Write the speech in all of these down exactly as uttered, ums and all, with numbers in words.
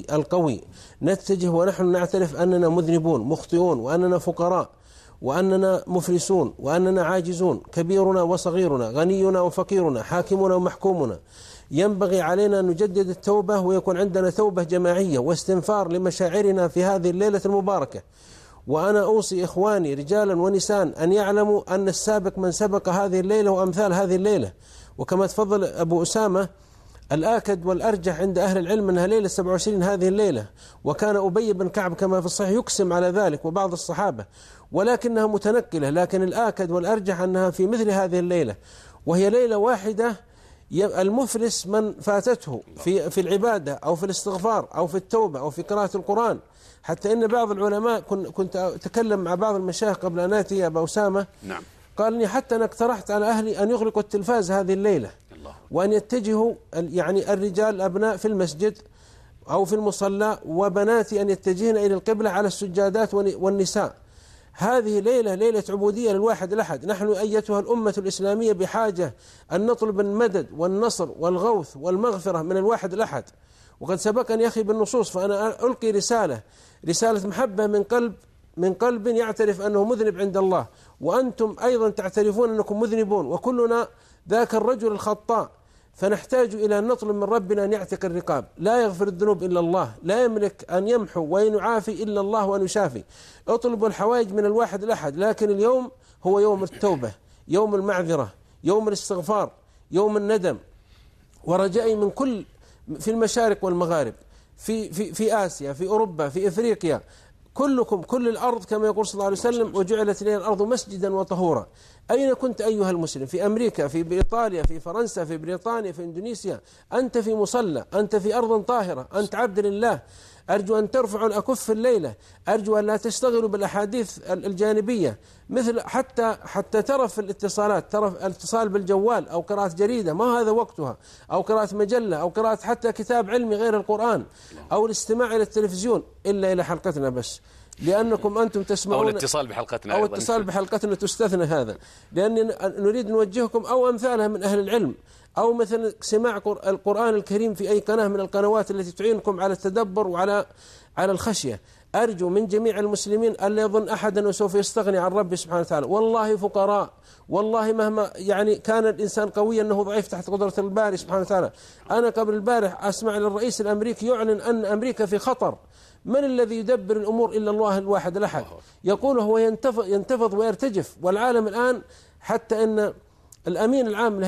القوي نتجه ونحن نعترف أننا مذنبون مخطئون وأننا فقراء وأننا مفلسون وأننا عاجزون، كبيرنا وصغيرنا، غنينا وفقيرنا، حاكمنا ومحكومنا. ينبغي علينا أن نجدد التوبة ويكون عندنا توبة جماعية واستنفار لمشاعرنا في هذه الليلة المباركة. وأنا أوصي إخواني رجالا ونساء أن يعلموا أن السابق من سبق هذه الليلة وأمثال هذه الليلة. وكما تفضل أبو أسامة، الآكد والأرجح عند أهل العلم أنها ليلة سبعة وعشرين هذه الليلة، وكان أبي بن كعب كما في الصحيح يقسم على ذلك وبعض الصحابة، ولكنها متنكلة. لكن الآكد والأرجح أنها في مثل هذه الليلة، وهي ليلة واحدة. المفلس من فاتته في في العبادة أو في الاستغفار أو في التوبة أو في قراءة القرآن. حتى إن بعض العلماء كنت أتكلم مع بعض المشايخ قبل أن آتي يا أبا أسامة، نعم، قال لي حتى أنا اقترحت على أهلي أن يغلقوا التلفاز هذه الليلة، الله. وأن يتجهوا يعني الرجال الأبناء في المسجد أو في المصلى، وبناتي أن يتجهن إلى القبلة على السجادات والنساء. هذه ليلة ليلة عبودية للواحد الأحد. نحن أيتها الأمة الإسلامية بحاجة أن نطلب المدد والنصر والغوث والمغفرة من الواحد الأحد. وقد سبقني يا أخي بالنصوص، فأنا ألقي رسالة رسالة محبة من قلب من قلب يعترف أنه مذنب عند الله، وأنتم أيضا تعترفون أنكم مذنبون، وكلنا ذاك الرجل الخطاء. فنحتاج إلى أن نطلب من ربنا أن يعتق الرقاب. لا يغفر الذنوب إلا الله، لا يملك أن يمحو وأن يعافي إلا الله وأن يشافي. اطلبوا الحوائج من الواحد الأحد، لكن اليوم هو يوم التوبة، يوم المعذرة، يوم الاستغفار، يوم الندم. ورجائي من كل في المشارق والمغارب، في في في آسيا، في أوروبا، في إفريقيا، كلكم كل الأرض كما يقول صلى الله عليه وسلم: وجعلت لي الأرض مسجدا وطهورا. أين كنت أيها المسلم؟ في أمريكا، في إيطاليا، في فرنسا، في بريطانيا، في إندونيسيا، أنت في مصلى، أنت في أرض طاهرة، أنت عبد لله. أرجو أن ترفعوا الأكف الليلة، أرجو أن لا تشتغلوا بالأحاديث الجانبية، مثل حتى حتى ترى في الاتصالات، ترى الاتصال بالجوال أو قراءة جريدة، ما هذا وقتها، أو قراءة مجلة، أو قراءة حتى كتاب علمي غير القرآن، أو الاستماع إلى التلفزيون، إلا إلى حلقتنا بس، لأنكم أنتم تسمعون، أو الاتصال بحلقتنا، أو الاتصال بحلقتنا تستثنى هذا، لأن نريد نوجهكم أو أمثالها من أهل العلم، أو مثلا سماع القرآن الكريم في أي قناة من القنوات التي تعينكم على التدبر وعلى على الخشية. أرجو من جميع المسلمين ألا يظن أحد أنه سوف يستغني عن ربه سبحانه وتعالى. والله فقراء، والله مهما يعني كان الإنسان قويا أنه ضعيف تحت قدرة الباري سبحانه وتعالى. أنا قبل البارح أسمع للرئيس الأمريكي يعلن أن أمريكا في خطر. من الذي يدبر الأمور إلا الله الواحد الأحد؟ يقول هو ينتفض, ينتفض ويرتجف. والعالم الآن حتى أن الأمين العام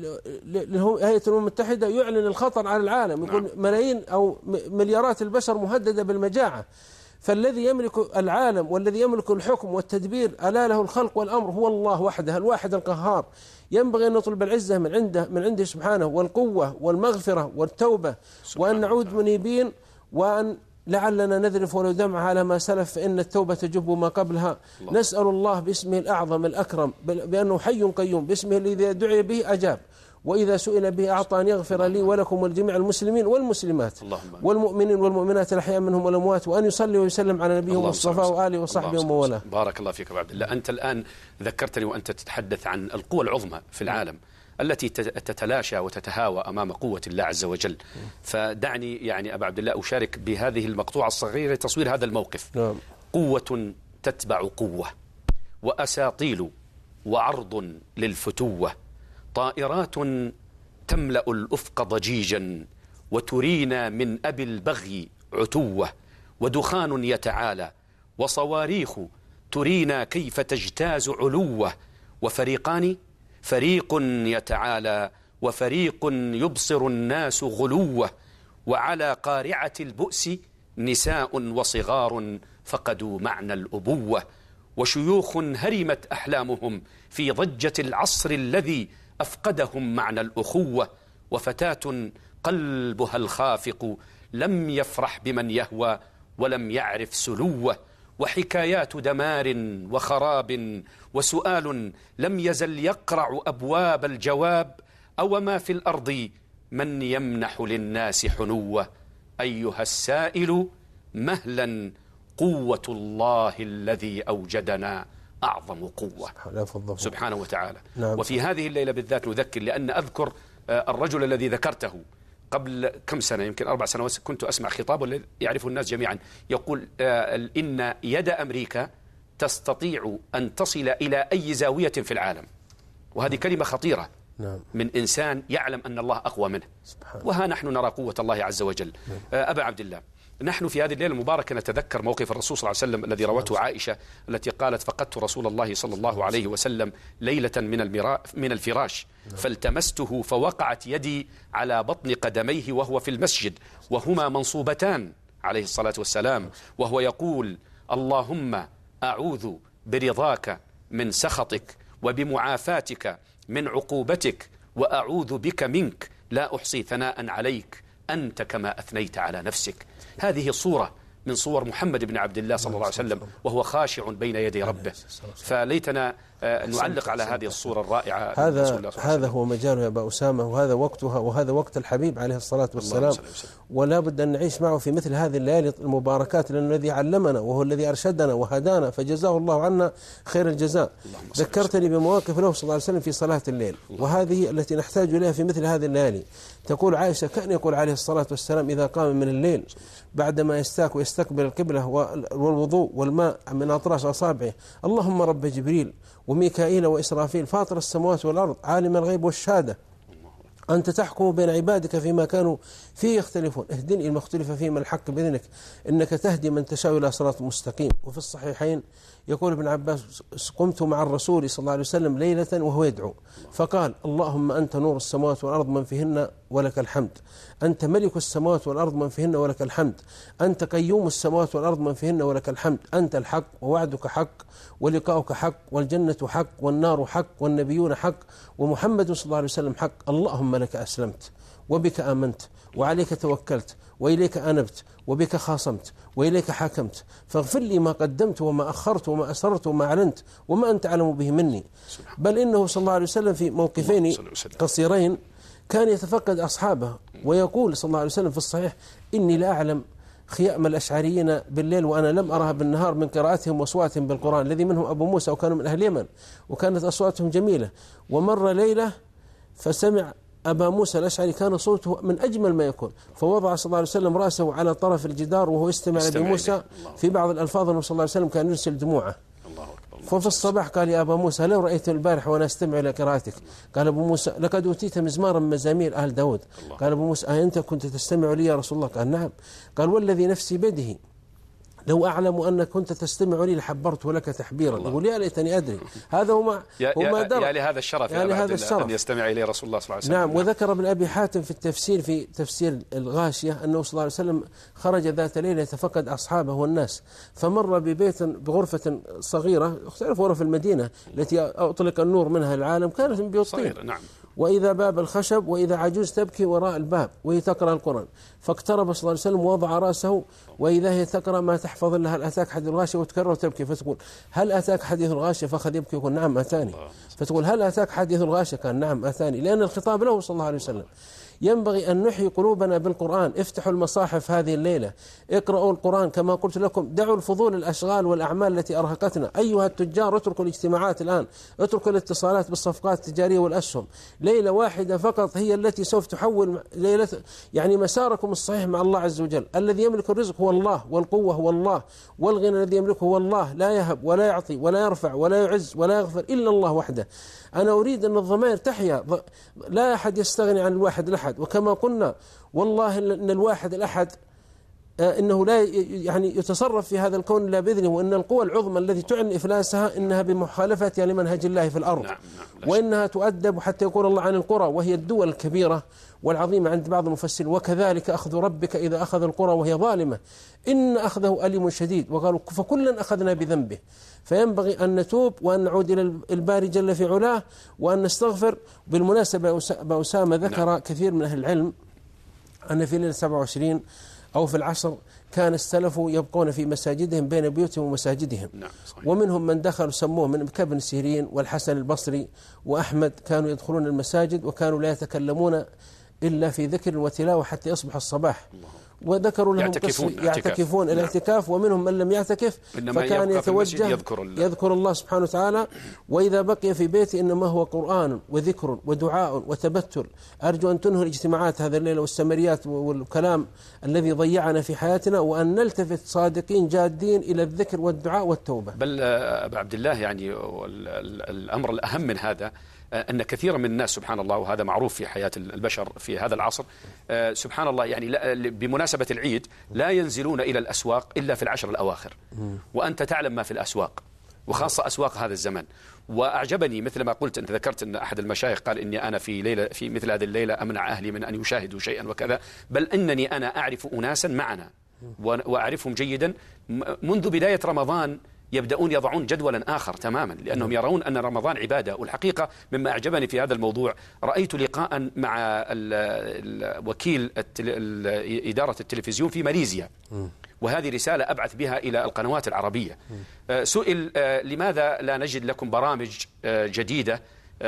لهيئة الأمم المتحدة يعلن الخطر على العالم، يقول ملايين أو مليارات البشر مهددة بالمجاعة. فالذي يملك العالم والذي يملك الحكم والتدبير ألا له الخلق والأمر هو الله وحده الواحد القهار. ينبغي أن نطلب العزة من عنده من عنده سبحانه، والقوة والمغفرة والتوبة، وأن نعود منيبين، وأن لعلنا نذرف ولو دمعة على ما سلف، فإن التوبة تجب ما قبلها. الله. نسأل الله باسمه الأعظم الأكرم بأنه حي قيوم، باسمه الذي دعي به أجاب، وإذا سئل به أعطى، أن يغفر لي ولكم ولجميع المسلمين والمسلمات والمؤمنين والمؤمنات الأحياء منهم والأموات، وأن يصلي ويسلم على نبيه المصطفى وآله وصحبه وموالاه. بارك الله فيك أبو عبد الله. أنت الآن ذكرتني وأنت تتحدث عن القوى العظمى في العالم التي تتلاشى وتتهاوى أمام قوة الله عز وجل. فدعني يعني أبا عبد الله أشارك بهذه المقطوعة الصغيرة تصوير هذا الموقف. نعم. قوة تتبع قوة، وأساطيل وعرض للفتوة، طائرات تملأ الأفق ضجيجا، وترينا من أبي البغي عتوة، ودخان يتعالى، وصواريخ ترينا كيف تجتاز علوة، وفريقان، فريق يتعالى وفريق يبصر الناس غلوة، وعلى قارعة البؤس نساء وصغار فقدوا معنى الأبوة، وشيوخ هرمت أحلامهم في ضجة العصر الذي أفقدهم معنى الأخوة، وفتاة قلبها الخافق لم يفرح بمن يهوى ولم يعرف سلوه، وحكايات دمار وخراب، وسؤال لم يزل يقرع أبواب الجواب: أو ما في الأرض من يمنح للناس حنوة؟ أيها السائل مهلا، قوة الله الذي أوجدنا أعظم قوة سبحانه وتعالى. نعم. وفي هذه الليلة بالذات نذكر، لأن أذكر الرجل الذي ذكرته قبل كم سنة يمكن أربع سنوات كنت أسمع خطاب والذي يعرفه الناس جميعا يقول إن يد أمريكا تستطيع أن تصل إلى أي زاوية في العالم، وهذه كلمة خطيرة نعم. من إنسان يعلم أن الله أقوى منه، وها نحن نرى قوة الله عز وجل. نعم. أبا عبد الله، نحن في هذه الليلة المباركة نتذكر موقف الرسول صلى الله عليه وسلم الذي روته عائشة التي قالت: فقدت رسول الله صلى الله عليه وسلم ليلة من المراء من الفراش فالتمسته فوقعت يدي على بطن قدميه وهو في المسجد وهما منصوبتان عليه الصلاة والسلام، وهو يقول: اللهم أعوذ برضاك من سخطك وبمعافاتك من عقوبتك وأعوذ بك منك لا أحصي ثناء عليك أنت كما أثنيت على نفسك. هذه صورة من صور محمد بن عبد الله صلى الله عليه وسلم وهو خاشع بين يدي ربه، فليتنا نعلق على هذه الصورة الرائعة. هذا هذا هو مجاله يا أبا أسامة، وهذا وقتها، وهذا وقت الحبيب عليه الصلاة والسلام، ولا بد أن نعيش معه في مثل هذه الليالي المباركات، لأنه الذي علمنا وهو الذي أرشدنا وهدانا، فجزاه الله عنا خير الجزاء. ذكرتني بمواقف له صلى الله عليه وسلم في صلاة الليل، وهذه التي نحتاج إليها في مثل هذه الليالي. تقول عائشة: كان يقول عليه الصلاة والسلام إذا قام من الليل بعدما يستاك ويستقبل القبلة والوضوء والماء من أطراف أصابعه: اللهم رب جبريل وميكائيل وإسرافيل فاطر السماوات والأرض عالم الغيب والشهادة أنت تحكم بين عبادك فيما كانوا فيه يختلفون اهدني إلى ما اختلف فيه من الحق بإذنك إنك تهدي من تشاء إلى صراط مستقيم. وفي الصحيحين يقول ابن عباس: قمت مع الرسول صلى الله عليه وسلم ليلة وهو يدعو فقال: اللهم أنت نور السماوات والأرض من فيهن ولك الحمد، أنت ملك السماوات والأرض من فيهن ولك الحمد، أنت قيوم السماوات والأرض من فيهن ولك الحمد، أنت الحق ووعدك حق ولقاؤك حق والجنة حق والنار حق والنبيون حق ومحمد صلى الله عليه وسلم حق، اللهم لك أسلمت وبك آمنت وعليك توكلت وإليك أنبت وبك خاصمت وإليك حاكمت، فاغفر لي ما قدمت وما أخرت وما أسررت وما أعلنت وما أنت أعلم به مني. بل إنه صلى الله عليه وسلم في موقفين قصيرين كان يتفقد أصحابه ويقول صلى الله عليه وسلم في الصحيح: إني لا أعلم خيام الأشعريين بالليل وأنا لم أرها بالنهار من قراءتهم وأصواتهم بالقرآن، الذي منهم أبو موسى وكانوا من أهل اليمن وكانت أصواتهم جميلة. ومر ليلة فسمع أبا موسى الأشعري كان صوته من أجمل ما يكون، فوضع صلى الله عليه وسلم رأسه على طرف الجدار وهو يستمع لأبي موسى. في بعض الألفاظ صلى الله عليه وسلم كان يرسل دموعه. ففي الصباح قال: يا أبا موسى لو رأيت البارح وأنا أستمع إلى قراءتك. قال أبو موسى: لقد أوتيت مزمارا من مزامير أهل داود. قال أبو موسى: أنت كنت تستمع لي يا رسول الله؟ قال: نعم. قال: والذي نفسي بيده لو أعلم أنك كنت تستمع لي لحبرت لك تحبيرا. يقول: يا ليتني أدري. هذا هو ما هو درى يا لهذا الشرف يا لهذا الشرف أن يستمع إليه رسول الله صلى الله عليه وسلم. نعم. وذكر ابن أبي حاتم في التفسير في تفسير الغاشية أنه صلى الله عليه وسلم خرج ذات ليلة يتفقد أصحابه والناس، فمر ببيت بغرفة صغيرة اختلف غرف المدينة التي أطلق النور منها العالم، كانت من بيوت طين. نعم. وإذا باب الخشب وإذا عجوز تبكي وراء الباب وهي تقرأ القرآن، فاقترب صلى الله عليه وسلم ووضع رأسه وإذا هي تقرأ ما تحفظ لها: هل أتاك حديث الغاشية؟ وتكرر وتبكي، فتقول: هل أتاك حديث الغاشية؟ فأخذ يبكي يقول: نعم أتاني. فتقول: هل أتاك حديث الغاشية؟ قال: نعم أتاني، لأن الخطاب له صلى الله عليه وسلم. ينبغي أن نحيي قلوبنا بالقرآن. افتحوا المصاحف هذه الليلة، اقرأوا القرآن كما قلت لكم، دعوا الفضول الأشغال والأعمال التي أرهقتنا. أيها التجار اتركوا الاجتماعات الآن، اتركوا الاتصالات بالصفقات التجارية والأسهم. ليلة واحدة فقط هي التي سوف تحول ليلة يعني مساركم الصحيح مع الله عز وجل. الذي يملك الرزق هو الله، والقوة هو الله، والغنى الذي يملكه هو الله، لا يهب ولا يعطي ولا يرفع ولا يعز ولا يغفر إلا الله وحده. أنا أريد أن الضمائر تحيا، لا أحد يستغني عن الواحد الأحد. وكما قلنا والله أن الواحد الأحد إنه لا يعني يتصرف في هذا الكون إلا بإذنه، وإن القوى العظمى التي تعلن إفلاسها إنها بمخالفتها لمنهج الله في الأرض. نعم نعم وإنها تؤدب حتى يقول الله عن القرى وهي الدول الكبيرة والعظيمة عند بعض المفسرين: وكذلك أخذ ربك إذا أخذ القرى وهي ظالمة إن أخذه أليم شديد. وقالوا: فكلا أخذنا بذنبه. فينبغي أن نتوب وأن نعود إلى الباري جل في علاه وأن نستغفر. بالمناسبة أسامة ذكر نعم. كثير من أهل العلم أن في ليلة سبعة وعشرين أو في العصر كان السلف يبقون في مساجدهم بين بيوتهم ومساجدهم. نعم ومنهم من دخل سموه من كابن سيرين والحسن البصري وأحمد، كانوا يدخلون المساجد وكانوا لا يتكلمون إلا في ذكر وتلاوة حتى يصبح الصباح. وذكروا لهم يعتكفون, يعتكفون نعم. الاعتكاف، ومنهم من لم يعتكف فكان يتوجه يذكر, يذكر الله سبحانه وتعالى. وإذا بقي في بيتي إنما هو قرآن وذكر ودعاء وتبتل. أرجو أن تنهي الاجتماعات هذا الليلة والسمريات والكلام الذي ضيعنا في حياتنا، وأن نلتفت صادقين جادين إلى الذكر والدعاء والتوبة. بل أبا عبد الله يعني الأمر الأهم من هذا أن كثيرا من الناس سبحان الله، وهذا معروف في حياة البشر في هذا العصر، سبحان الله يعني بمناسبة العيد لا ينزلون إلى الأسواق إلا في العشر الأواخر، وأنت تعلم ما في الأسواق وخاصة أسواق هذا الزمن. وأعجبني مثل ما قلت، أنت ذكرت أن أحد المشايخ قال إني أنا في ليلة في مثل هذه الليلة أمنع أهلي من أن يشاهدوا شيئا وكذا، بل أنني أنا أعرف أناسا معنا وأعرفهم جيدا منذ بداية رمضان يبدأون يضعون جدولا آخر تماما، لأنهم يرون أن رمضان عبادة. والحقيقة مما أعجبني في هذا الموضوع، رأيت لقاء مع وكيل إدارة التلفزيون في ماليزيا، وهذه رسالة أبعث بها إلى القنوات العربية. سئل لماذا لا نجد لكم برامج جديدة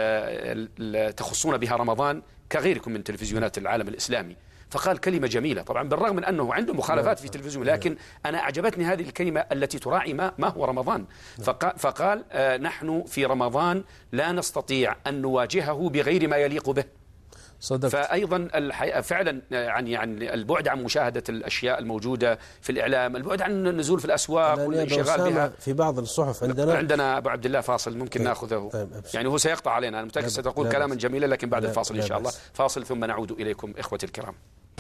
تخصون بها رمضان كغيركم من تلفزيونات العالم الإسلامي؟ فقال كلمة جميلة، طبعا بالرغم من أنه عنده مخالفات في التلفزيون، لكن أنا أعجبتني هذه الكلمة التي تراعي ما, ما هو رمضان. فقال آه نحن في رمضان لا نستطيع أن نواجهه بغير ما يليق به. صدقت. فأيضا فعلا يعني يعني البعد عن مشاهدة الأشياء الموجودة في الإعلام، البعد عن النزول في الأسواق والانشغال بها. في بعض الصحف عندنا عندنا أبو عبد الله فاصل ممكن طيب. ناخذه طيب. يعني هو سيقطع علينا، أنا متأكد ستقول كلاما جميلا، لكن بعد الفاصل إن شاء الله. فاصل ثم نعود إليكم إخوتي الكرام.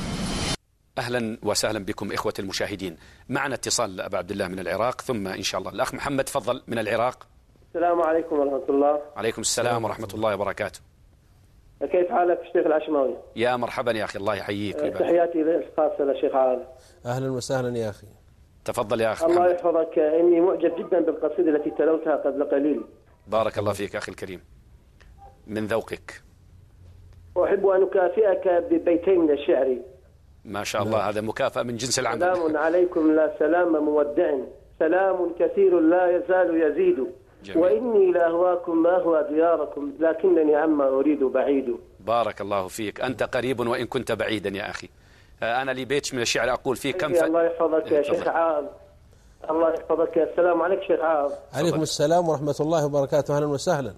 أهلا وسهلا بكم إخوة المشاهدين. معنا اتصال أبا عبد الله من العراق، ثم إن شاء الله الأخ محمد تفضل من العراق. السلام عليكم ورحمة الله. عليكم السلام ورحمة الله وبركاته. كيف حالك الشيخ العشماوي؟ يا مرحبا يا أخي، الله يحييك. تحياتي الخاصة للشيخ عادل. أهلا وسهلا يا أخي. تفضل يا أخي. الله يحفظك، إني معجب جدا بالقصيدة التي تلوتها قبل قليل. بارك الله فيك أخي الكريم، من ذوقك. أحب أن أكافئك ببيتين من الشعر. ما شاء الله، هذا مكافأة من جنس العمل. سلام عليكم لا سلام مودع، سلام كثير لا يزال يزيد. جميل. وإني لأهواكم ما هو دياركم، لكنني عما أريد بعيد. بارك الله فيك، أنت قريب وإن كنت بعيدا يا أخي. أنا لي بيت من الشعر أقول فيه كم ف... الله يحفظك يا شيخ عاض. الله يحفظك. السلام عليك شيخ عاض. عليكم السلام ورحمة الله وبركاته. أهلا وسهلا.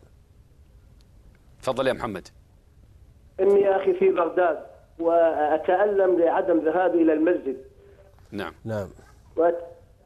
تفضل يا محمد. إني يا أخي في بغداد وأتألم لعدم ذهابي إلى المسجد. نعم نعم. وأت...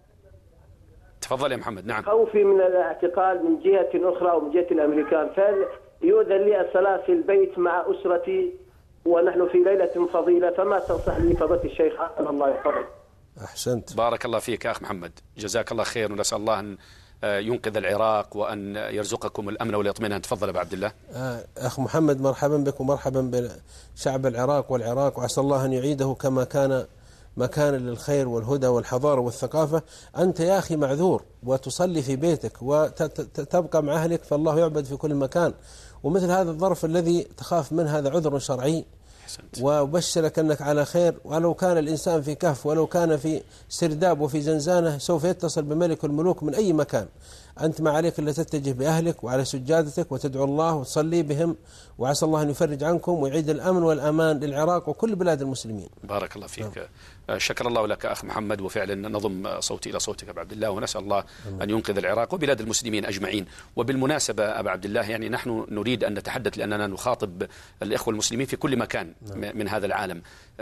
تفضل يا محمد. نعم. خوفي من الاعتقال من جهة أخرى ومن جهة الأمريكان، فيؤذن لي الصلاة في البيت مع أسرتي ونحن في ليلة فضيلة، فما تنصح لي فضيلة الشيخ حسن الله يحفظك؟ أحسنت. بارك الله فيك يا أخ محمد، جزاك الله خير، ونسأل الله أن ينقذ العراق وأن يرزقكم الأمن والاطمئنان. تفضل أبو عبد الله. أخ محمد مرحبا بك ومرحبا بشعب العراق والعراق، وعسى الله أن يعيده كما كان مكانا للخير والهدى والحضارة والثقافة. أنت يا أخي معذور وتصلي في بيتك وتبقى مع أهلك، فالله يعبد في كل مكان، ومثل هذا الظرف الذي تخاف منه هذا عذر شرعي. وأبشرك أنك على خير، ولو كان الإنسان في كهف ولو كان في سرداب وفي زنزانة سوف يتصل بملك الملوك من أي مكان. أنت ما عليك إلا تتجه بأهلك وعلى سجادتك وتدعو الله وتصلي بهم، وعسى الله أن يفرج عنكم ويعيد الأمن والأمان للعراق وكل بلاد المسلمين. بارك الله فيك. نعم. شكر الله لك أخ محمد، وفعلا نضم صوتي إلى صوتك أبا عبد الله، ونسأل الله نعم. أن ينقذ العراق وبلاد المسلمين أجمعين. وبالمناسبة أبا عبد الله، يعني نحن نريد أن نتحدث لأننا نخاطب الإخوة المسلمين في كل مكان نعم. من هذا العالم.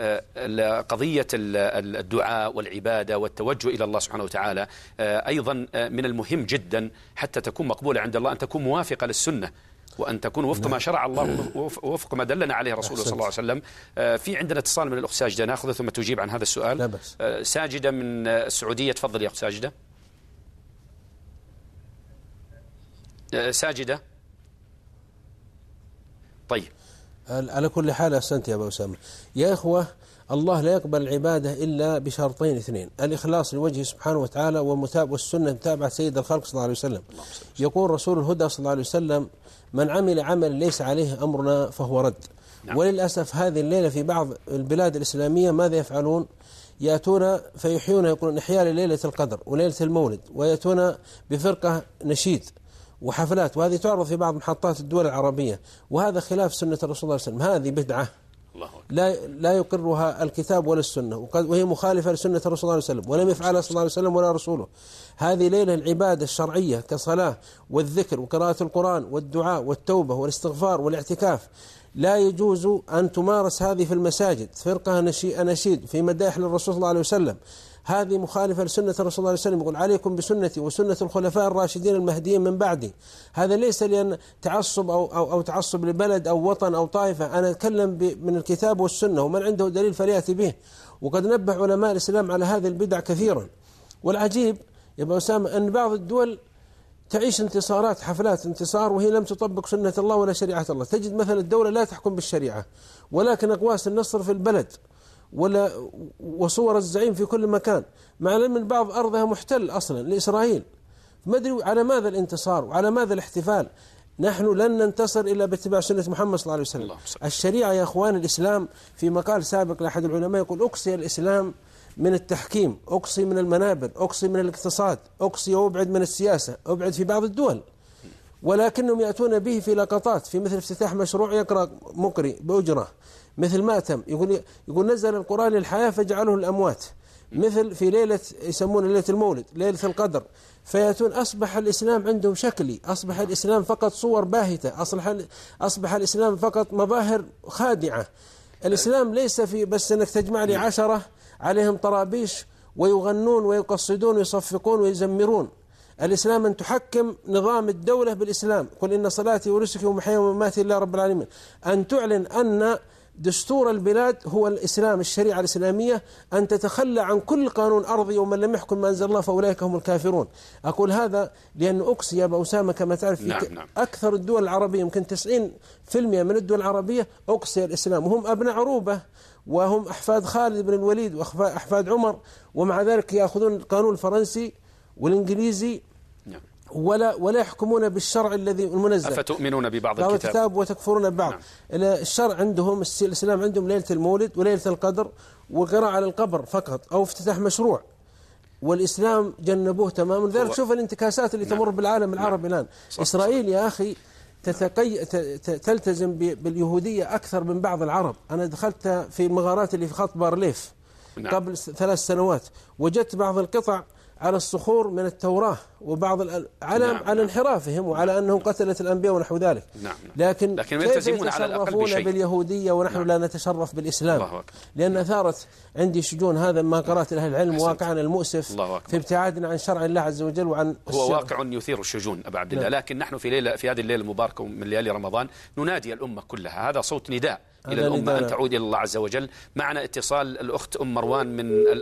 قضية الدعاء والعبادة والتوجه إلى الله سبحانه وتعالى أيضا من المهم جدا حتى تكون مقبولة عند الله، أن تكون موافقة للسنة، وأن تكون وفق ما شرع الله ووفق ما دلنا عليه رسوله صلى الله عليه وسلم. في عندنا اتصال من الأخت ساجدة، نأخذه ثم تجيب عن هذا السؤال. لا بس. ساجدة من السعودية، تفضل يا أخت ساجدة. ساجدة. طيب على كل حال أحسنت يا أبو أسامة. يا إخوة، الله لا يقبل العبادة إلا بشرطين اثنين: الإخلاص لوجهه سبحانه وتعالى، ومتابعة والسنة متابعة سيد الخلق صلى الله عليه وسلم. يقول رسول الهدى صلى الله عليه وسلم: من عمل عمل ليس عليه أمرنا فهو رد. نعم. وللأسف هذه الليلة في بعض البلاد الإسلامية ماذا يفعلون؟ يأتون فيحيون، يقولون إحياء ليلة القدر وليلة المولد، ويأتون بفرقة نشيد وحفلات، وهذه تعرض في بعض محطات الدول العربية، وهذا خلاف سنة الرسول صلى الله عليه وسلم. هذه بدعة لا لا يقرها الكتاب ولا السنة، وهي مخالفة لسنة الرسول صلى الله عليه وسلم، ولم يفعلها صلى الله عليه وسلم ولا رسوله. هذه ليلة العبادة الشرعية كصلاة والذكر وقراءة القرآن والدعاء والتوبة والاستغفار والاعتكاف. لا يجوز أن تمارس هذه في المساجد فرقة أناشيد في مدائح للرسول صلى الله عليه وسلم. هذه مخالفة لسنة الرسول صلى الله عليه وسلم، يقول عليكم بسنتي وسنة الخلفاء الراشدين المهديين من بعدي. هذا ليس لأن تعصب أو, أو, أو تعصب لبلد أو وطن أو طائفة، أنا أتكلم من الكتاب والسنة، ومن عنده دليل فليأتي به. وقد نبه علماء الإسلام على هذه البدع كثيرا. والعجيب يا أبو أسامة أن بعض الدول تعيش انتصارات، حفلات انتصار، وهي لم تطبق سنة الله ولا شريعة الله. تجد مثلا الدولة لا تحكم بالشريعة، ولكن أقواس النصر في البلد ولا وصور الزعيم في كل مكان، مع أن بعض أرضها محتل أصلا لإسرائيل. ما أدري على ماذا الانتصار وعلى ماذا الاحتفال؟ نحن لن ننتصر إلا باتباع سنة محمد صلى الله عليه وسلم. الشريعة يا أخوان، الإسلام في مقال سابق لأحد العلماء يقول أقصي الإسلام من التحكيم، أقصي من المنابر، أقصي من الاقتصاد، أقصي وأبعد من السياسة، أبعد في بعض الدول، ولكنهم يأتون به في لقطات، في مثل افتتاح مشروع يقرأ مقري بأجرة، مثل ماتم يقول يقول نزل القرآن للحياة فجعله الأموات، مثل في ليلة يسمون ليلة المولد، ليلة القدر، فيأتون. أصبح الإسلام عندهم شكلي، أصبح الإسلام فقط صور باهتة، أصبح أصبح الإسلام فقط مظاهر خادعة. الإسلام ليس في بس أنك تجمع لي عشرة عليهم طرابيش ويغنون ويقصدون ويصفقون ويزمرون. الإسلام أن تحكم نظام الدولة بالإسلام، قل إن صلاتي ونسكي ومحياي ومماتي لله رب العالمين. أن تعلن أن دستور البلاد هو الإسلام، الشريعة الإسلامية، أن تتخلى عن كل قانون أرضي، ومن لم يحكم ما أنزل الله فأولئك هم الكافرون. أقول هذا لأن أقصي يا أبو أسامة كما تعرف في نعم نعم. أكثر الدول العربية، يمكن تسعين بالمئة من الدول العربية أقصي الإسلام، وهم أبناء عروبة وهم أحفاد خالد بن الوليد وأحفاد عمر، ومع ذلك يأخذون القانون الفرنسي والإنجليزي ولا ولا يحكمون بالشرع الذي المنزل. أفتؤمنون ببعض الكتاب, الكتاب وتكفرون ببعض. نعم. الشرع عندهم الإسلام عندهم ليلة المولد وليلة القدر وقراءة على القبر فقط أو افتتاح مشروع، والإسلام جنبوه تماما. ذلك شوف الانتكاسات اللي نعم. تمر بالعالم العربي الآن. نعم. إسرائيل يا أخي تتقي... تلتزم باليهودية أكثر من بعض العرب. أنا دخلت في المغارات اللي في خط بارليف نعم. قبل ثلاث سنوات، وجدت بعض القطع على الصخور من التوراة، وبعض على نعم. على انحرافهم وعلى نعم. أنهم قتلت الأنبياء ونحو ذلك. نعم. لكن, لكن كيف يتصرفون باليهودية ونحن نعم. لا نتشرف بالإسلام؟ لأن أثارت عندي شجون هذا ما قرأت أهل العلم واقعنا المؤسف في ابتعادنا عن شرع الله عز وجل وعن هو الشرع. واقع يثير الشجون أبا عبد الله. نعم. لكن نحن في ليلة في هذه الليلة المباركة من ليالي رمضان ننادي الأمة كلها، هذا صوت نداء إلى الأمة أن تعود إلى الله عز وجل. معنا اتصال الأخت أم مروان من ال...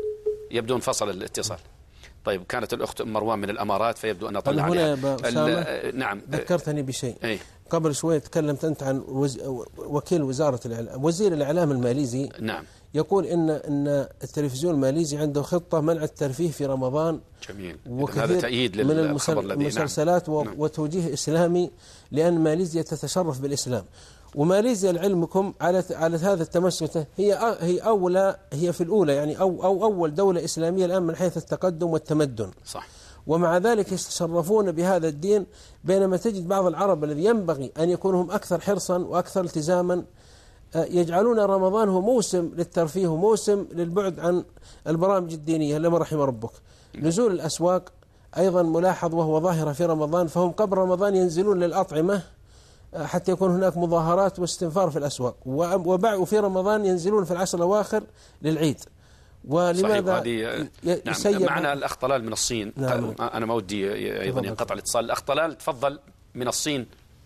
يبدو انفصل الاتصال. طيب كانت الأخت أم مروان من الأمارات، فيبدو أن طلع عليها. ال... نعم ذكرتني بشيء. أي. قبل شوية تكلمت أنت عن وز... وكيل وزارة الإعلام، وزير الإعلام الماليزي. نعم. يقول إن إن التلفزيون الماليزي عنده خطة منع الترفيه في رمضان. جميل. هذا تأييد من المسلسلات نعم. و... نعم. وتوجيه إسلامي، لأن ماليزيا تتشرف بالإسلام. وماليزيا لعلمكم على على هذا التمسك هي هي أولى هي في الأولى يعني أو أو أول دولة إسلامية الآن من حيث التقدم والتمدن. صح. ومع ذلك يتشرفون بهذا الدين، بينما تجد بعض العرب الذي ينبغي أن يكونوا هم أكثر حرصا وأكثر التزاما يجعلون رمضان هو موسم للترفيه وموسم للبعد عن البرامج الدينية لما رحم ربك. نزول الأسواق أيضا ملاحظ وهو ظاهرة في رمضان، فهم قبل رمضان ينزلون للأطعمة حتى يكون هناك مظاهرات واستنفار في الأسواق، وفي رمضان ينزلون في العشر الأواخر للعيد. ولماذا نعم. معنا الأخ طلال من الصين. نعم. أنا ما ودي أيضا ينقطع الاتصال. الأخ طلال تفضل من الصين.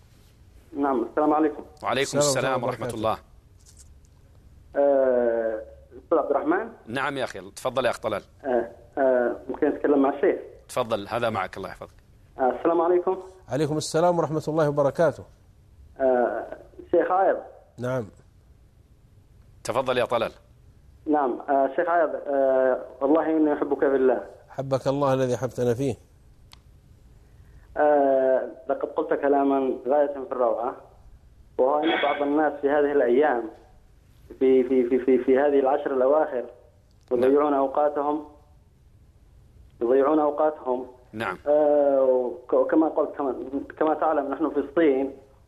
نعم. السلام عليكم. وعليكم السلام ورحمة الله. أستاذ عبد الرحمن. نعم يا أخي تفضل يا أخ طلال. أه أه ممكن أتكلم مع الشيخ؟ تفضل هذا معك الله يحفظك. أه السلام عليكم. عليكم السلام ورحمة الله وبركاته. أه شيخ عايض. نعم تفضل يا طلال. نعم أه شيخ عايض، أه والله إني أحبك في الله. حبك الله الذي أحبتنا فيه. أه لقد قلت كلاما غاية في الروعة، وهو أن بعض الناس في هذه الأيام في في في في, في هذه العشر الأواخر يضيعون أوقاتهم يضيعون أوقاتهم نعم. آه وكما قلت كما, كما تعلم نحن في الصين،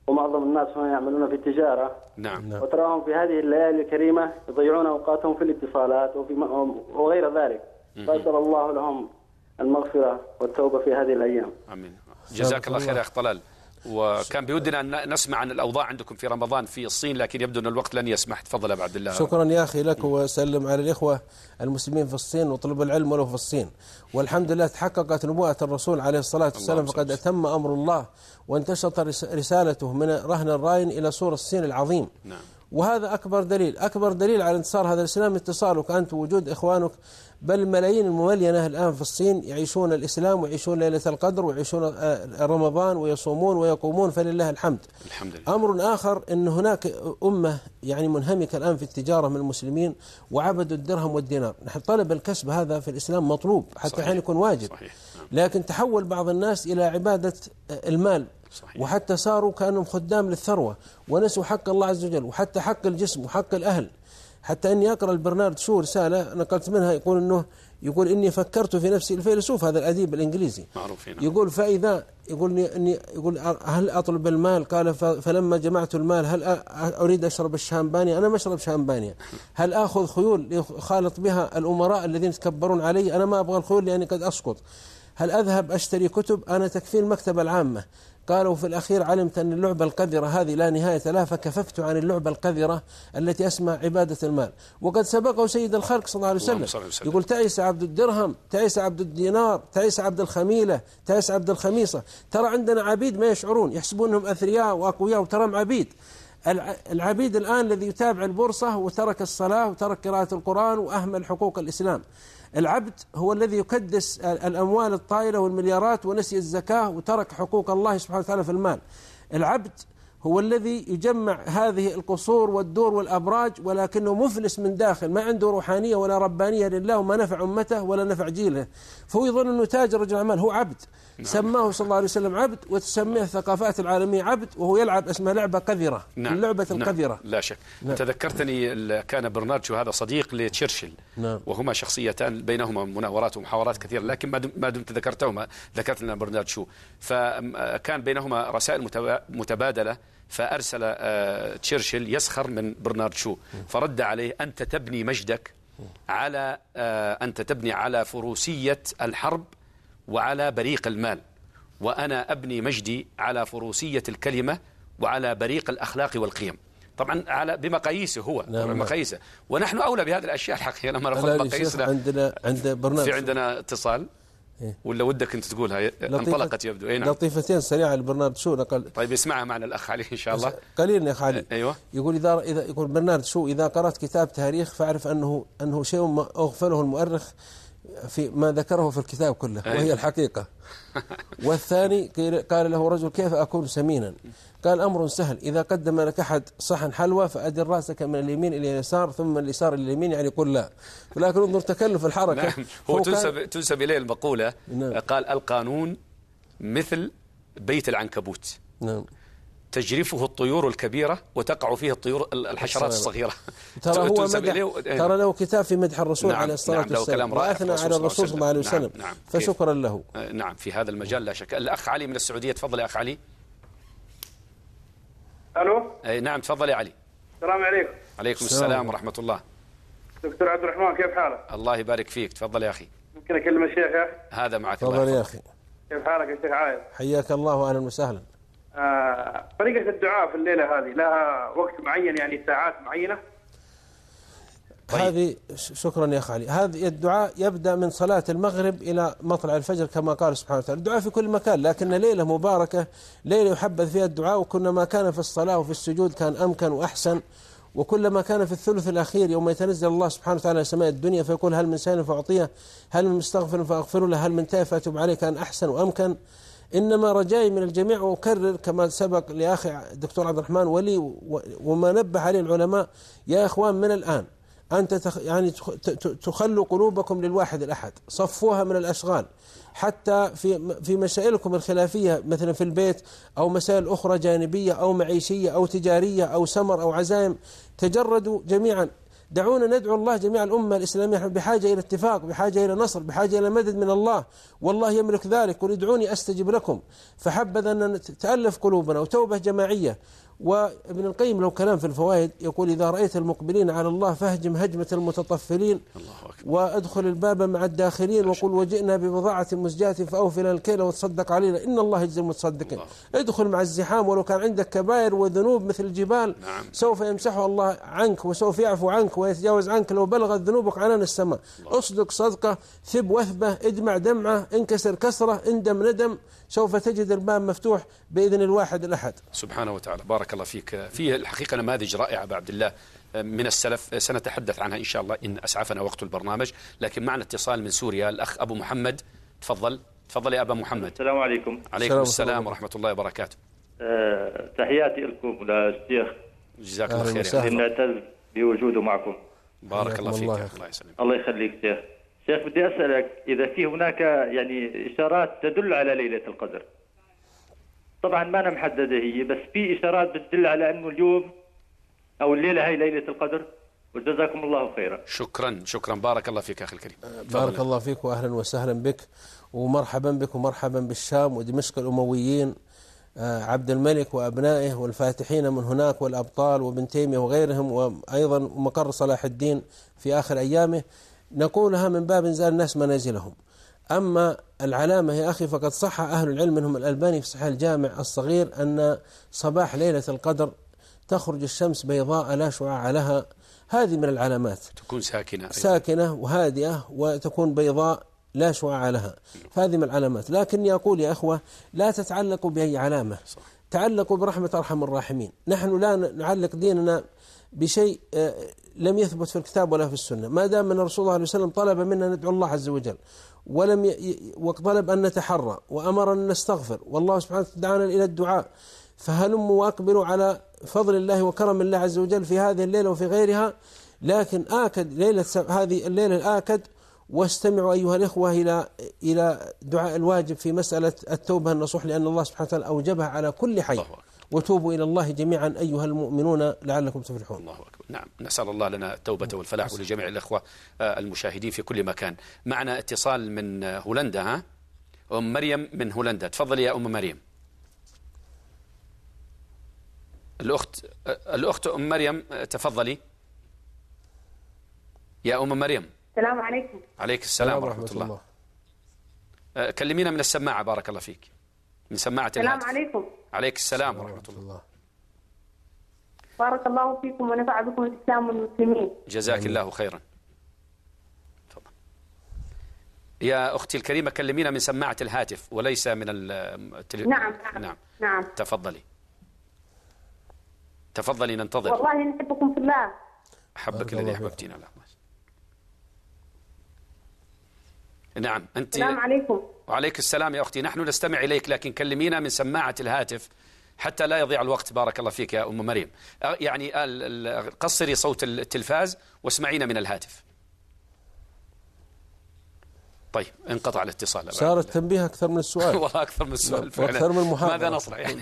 ومعظم الناس هنا يعملون في التجارة. نعم. وتراهم في هذه الليالي الكريمة يضيعون أوقاتهم في الاتصالات وفي وغير ذلك. فأسأل الله لهم المغفرة والتوبة في هذه الأيام. آمين. جزاك الله خير يا أخ طلال. وكان بودنا أن نسمع عن الأوضاع عندكم في رمضان في الصين، لكن يبدو أن الوقت لن يسمح. تفضل أبو عبد الله. شكرا يا أخي لك، وسلم على الإخوة المسلمين في الصين وطلب العلم ولو في الصين. والحمد لله تحققت نبوءة الرسول عليه الصلاة والسلام، فقد أتم أمر الله وانتشرت رسالته من رهن الراين إلى سور الصين العظيم. نعم. وهذا أكبر دليل أكبر دليل على انتصار هذا الإسلام اتصالك أنت ووجود إخوانك، بل الملايين المملينة الآن في الصين يعيشون الإسلام ويعيشون ليلة القدر ويعيشون رمضان ويصومون ويقومون، فلله الحمد. الحمد لله. أمر آخر أن هناك أمة يعني منهمكة الآن في التجارة من المسلمين وعبدوا الدرهم والدينار. نحن طلب الكسب هذا في الإسلام مطلوب حتى حين يكون واجب. صحيح. لكن تحول بعض الناس إلى عبادة المال. صحيح. وحتى صاروا كأنهم خدام للثروة ونسوا حق الله عز وجل وحتى حق الجسم وحق الأهل. حتى أني أقرأ البرنارد شو رسالة نقلت منها يقول أنه يقول إني فكرت في نفسي، الفيلسوف هذا الأديب الإنجليزي معروفين. يقول فإذا يقول إني يقول هل أطلب المال؟ قال فلما جمعت المال هل أريد أشرب الشامبانيا؟ أنا ما أشرب شامبانيا. هل آخذ خيول خالط بها الأمراء الذين يتكبرون علي؟ أنا ما أبغى الخيول لأني قد أسقط. هل أذهب أشتري كتب؟ أنا تكفي المكتبة العامة. قالوا في الأخير علمت أن اللعبة القذرة هذه لا نهاية لها فكففت عن اللعبة القذرة التي أسمى عبادة المال. وقد سبقه سيد الخلق صلى الله عليه وسلم يقول تعيس عبد الدرهم، تعيس عبد الدينار، تعيس عبد الخميلة، تعيس عبد الخميصة. ترى عندنا عبيد ما يشعرون يحسبون أنهم أثرياء وأقوياء وترى عبيد. العبيد الآن الذي يتابع البورصة وترك الصلاة وترك قراءة القرآن وأهمل حقوق الإسلام. العبد هو الذي يكدس الأموال الطائلة والمليارات ونسي الزكاة وترك حقوق الله سبحانه وتعالى في المال. العبد هو الذي يجمع هذه القصور والدور والأبراج ولكنه مفلس من داخل، ما عنده روحانية ولا ربانية لله وما نفع أمته ولا نفع جيله، فهو يظن أنه تاجر رجل أعمال. هو عبد. نعم. سماه صلى الله عليه وسلم عبد وتسميه الثقافات العالمية عبد، وهو يلعب اسمها لعبة قذرة. نعم. اللعبة القذرة. نعم. لا شك. نعم. تذكرتني كان برنارد شو هذا صديق لتشرشل. نعم. وهما شخصيتان بينهما مناورات ومحاورات كثيرة، لكن ما دمت ذكرتهما ذكرت لنا برنارد شو، فكان بينهما رسائل متبادلة. فأرسل تشرشل يسخر من برنارد شو، فرد عليه أنت تبني مجدك على أنت تبني على فروسية الحرب وعلى بريق المال، وأنا أبني مجدي على فروسية الكلمة وعلى بريق الأخلاق والقيم. طبعا على بمقاييسه هو. نعم. بمقاييسه، ونحن أولى بهذه الأشياء الحقيقة لما نأخذ مقاييسنا. عندنا عند برنامج في عندنا اتصال. إيه؟ ولا ودك انت تقولها؟ انطلقت يبدو. اي نعم. لطيفتين سريعه البرنارد شو نقل. طيب اسمعها معنا الاخ علي ان شاء الله. قليل يا اخ علي. ايوه. يقول اذا اذا يقول برنارد شو اذا قرات كتاب تاريخ فاعرف انه انه شيء ما اغفله المؤرخ في ما ذكره في الكتاب كله. أيوة. وهي الحقيقه. والثاني قال له رجل كيف اكون سمينا؟ قال أمر سهل، إذا قدم لك أحد صحن حلوى فأدر رأسك من اليمين إلى اليسار ثم من اليسار إلى اليمين، يعني قل لا. ولكن انظر تكلف الحركة. نعم. هو تنسب, تنسب إليه المقولة. نعم. قال القانون مثل بيت العنكبوت. نعم. تجرفه الطيور الكبيرة وتقع فيه الطيور الحشرات الصغيرة. ترى هو مدح، ترى له كتاب في مدح الرسول نعم. عليه الصلاة نعم. والسلام وأثنى على الرسول صلى الله عليه وسلم. نعم. نعم. فشكرا له. نعم في هذا المجال لا شك. الأخ علي من السعودية، تفضل يا أخ علي. الو. اي نعم تفضل يا علي. السلام عليكم. عليكم السلام ورحمة الله. دكتور عبد الرحمن كيف حالك؟ الله يبارك فيك، تفضل يا أخي. ممكن أكلم الشيخ يا أخي؟ هذا معك. تفضل يا أخي. كيف حالك يا شيخ عايض؟ حياك الله وأهلا وسهلا. آه، طريقة الدعاء في الليلة هذه لها وقت معين، يعني ساعات معينة؟ طيب. هذه شكرا يا أخي علي. هذه الدعاء يبدأ من صلاة المغرب إلى مطلع الفجر كما قال سبحانه وتعالى. الدعاء في كل مكان، لكن ليلة مباركة، ليلة يحبذ فيها الدعاء، وكلما كان في الصلاة وفي السجود كان أمكن وأحسن، وكلما كان في الثلث الأخير يوم يتنزل الله سبحانه وتعالى سماء الدنيا فيقول هل من سائل فأعطيه، هل من مستغفر فأغفر له، هل من تائب فأتوب عليه، كان أحسن وأمكن. إنما رجائي من الجميع، وأكرر كما سبق لأخي الدكتور عبد الرحمن ولي وما نبه عليه العلماء، يا إخوان من الآن أنت تخ يعني تخلوا قلوبكم للواحد الأحد، صفوها من الأشغال، حتى في في مسائلكم الخلافية مثلا في البيت أو مسائل أخرى جانبية أو معيشية أو تجارية أو سمر أو عزائم، تجردوا جميعا. دعونا ندعو الله جميع الأمة الإسلامية، بحاجة إلى اتفاق، بحاجة إلى نصر، بحاجة إلى مدد من الله، والله يملك ذلك، قل ادعوني أستجب لكم. فحبذا أن نتألف قلوبنا وتوبة جماعية. وابن القيم له كلام في الفوائد يقول: إذا رأيت المقبلين على الله فاهجم هجمة المتطفلين وادخل الباب مع الداخلين، وقل وجئنا ببضاعة مزجاة فأوفل الكيل وتصدق علينا إن الله يجزي المتصدقين. ادخل مع الزحام، ولو كان عندك كبائر وذنوب مثل الجبال نعم. سوف يمسحها الله عنك، وسوف يعفو عنك ويتجاوز عنك لو بلغت ذنوبك عنان السماء. اصدق صدقة، ثب وثبة، ادمع دمعة، انكسر كسرة، اندم ندم، سوف تجد الباب مفتوح بإذن الواحد الأحد سبحانه وتعالى. بارك الله فيك. فيه الحقيقة نماذج رائعة أبا عبد الله من السلف، سنتحدث عنها إن شاء الله إن أسعفنا وقت البرنامج. لكن معنا اتصال من سوريا، الأخ أبو محمد. تفضل تفضل يا أبا محمد. السلام عليكم. عليكم السلام ورحمة الله وبركاته. أه تحياتي لكم وللشيخ، جزاك الله خير. نعتز بوجوده معكم. بارك الله فيك. الله, الله يسلمك. الله يخليك شيخ. شيخ بدي أسألك إذا في هناك يعني إشارات تدل على ليلة القدر. طبعا ما أنا محددة هي، بس في إشارات بتدل على أنه اليوم أو الليلة هاي ليلة القدر، وجزاكم الله خيرا. شكرا شكرا. بارك الله فيك أخي الكريم. بارك الله فيك وأهلا وسهلا بك، ومرحبا بك ومرحبا بالشام ودمشق الأمويين، عبد الملك وأبنائه والفاتحين من هناك والأبطال وابن تيمية وغيرهم، وأيضا مقر صلاح الدين في آخر أيامه. نقولها من باب إنزال الناس منازلهم. أما العلامة يا أخي فقد صح أهل العلم منهم الألباني في صحيح الجامع الصغير أن صباح ليلة القدر تخرج الشمس بيضاء لا شعاع لها. هذه من العلامات، تكون ساكنة ساكنة وهادئة وتكون بيضاء لا شعاع لها، فهذه من العلامات. لكني أقول يا أخوة لا تتعلقوا بأي علامة، تعلقوا برحمة أرحم الراحمين. نحن لا نعلق ديننا بشيء لم يثبت في الكتاب ولا في السنة، ما دام من رسول الله عليه وسلم طلب منا ندعو الله عز وجل، ولم ي... وطلب أن نتحرى وأمر أن نستغفر، والله سبحانه وتعالى دعانا إلى الدعاء. فهلموا وأقبلوا على فضل الله وكرم الله عز وجل في هذه الليلة وفي غيرها. لكن آكد ليلة هذه الليلة الآكد، واستمعوا أيها الإخوة إلى إلى دعاء الواجب في مسألة التوبة النصوح، لأن الله سبحانه وتعالى أوجبها على كل حي. وتوبوا إلى الله جميعا أيها المؤمنون لعلكم تفلحون. الله أكبر. نعم، نسأل الله لنا التوبة والفلاح ولجميع الإخوة المشاهدين في كل مكان. معنا اتصال من هولندا. ها أم مريم من هولندا. تفضلي يا أم مريم. الأخت الأخت أم مريم تفضلي يا أم مريم. السلام عليكم. عليك السلام ورحمة الله. الله. كلمينا من السماعة بارك الله فيك، من سماعة السلام الهاتف. عليكم. عليك السلام ورحمة الله. بارك الله فيكم ونفع بكم الإسلام والمسلمين. جزاك الله خيرا. تفضل. يا أختي الكريمة كلمينا من سماعة الهاتف وليس من التلفزيون. نعم نعم. نعم نعم. تفضلي تفضلي ننتظر. والله نحبكم في الله. أحبك الذي أحببتنا الله. نعم أنت. السلام عليكم. وعليك السلام يا أختي، نحن نستمع إليك لكن كلمينا من سماعة الهاتف حتى لا يضيع الوقت. بارك الله فيك يا أم مريم. يعني قصري صوت التلفاز واسمعينا من الهاتف. طيب انقطع الاتصال. صار التنبيه أكثر من السؤال. والله أكثر من السؤال فعلا. أكثر من المحاضرة. ماذا نصنع يعني؟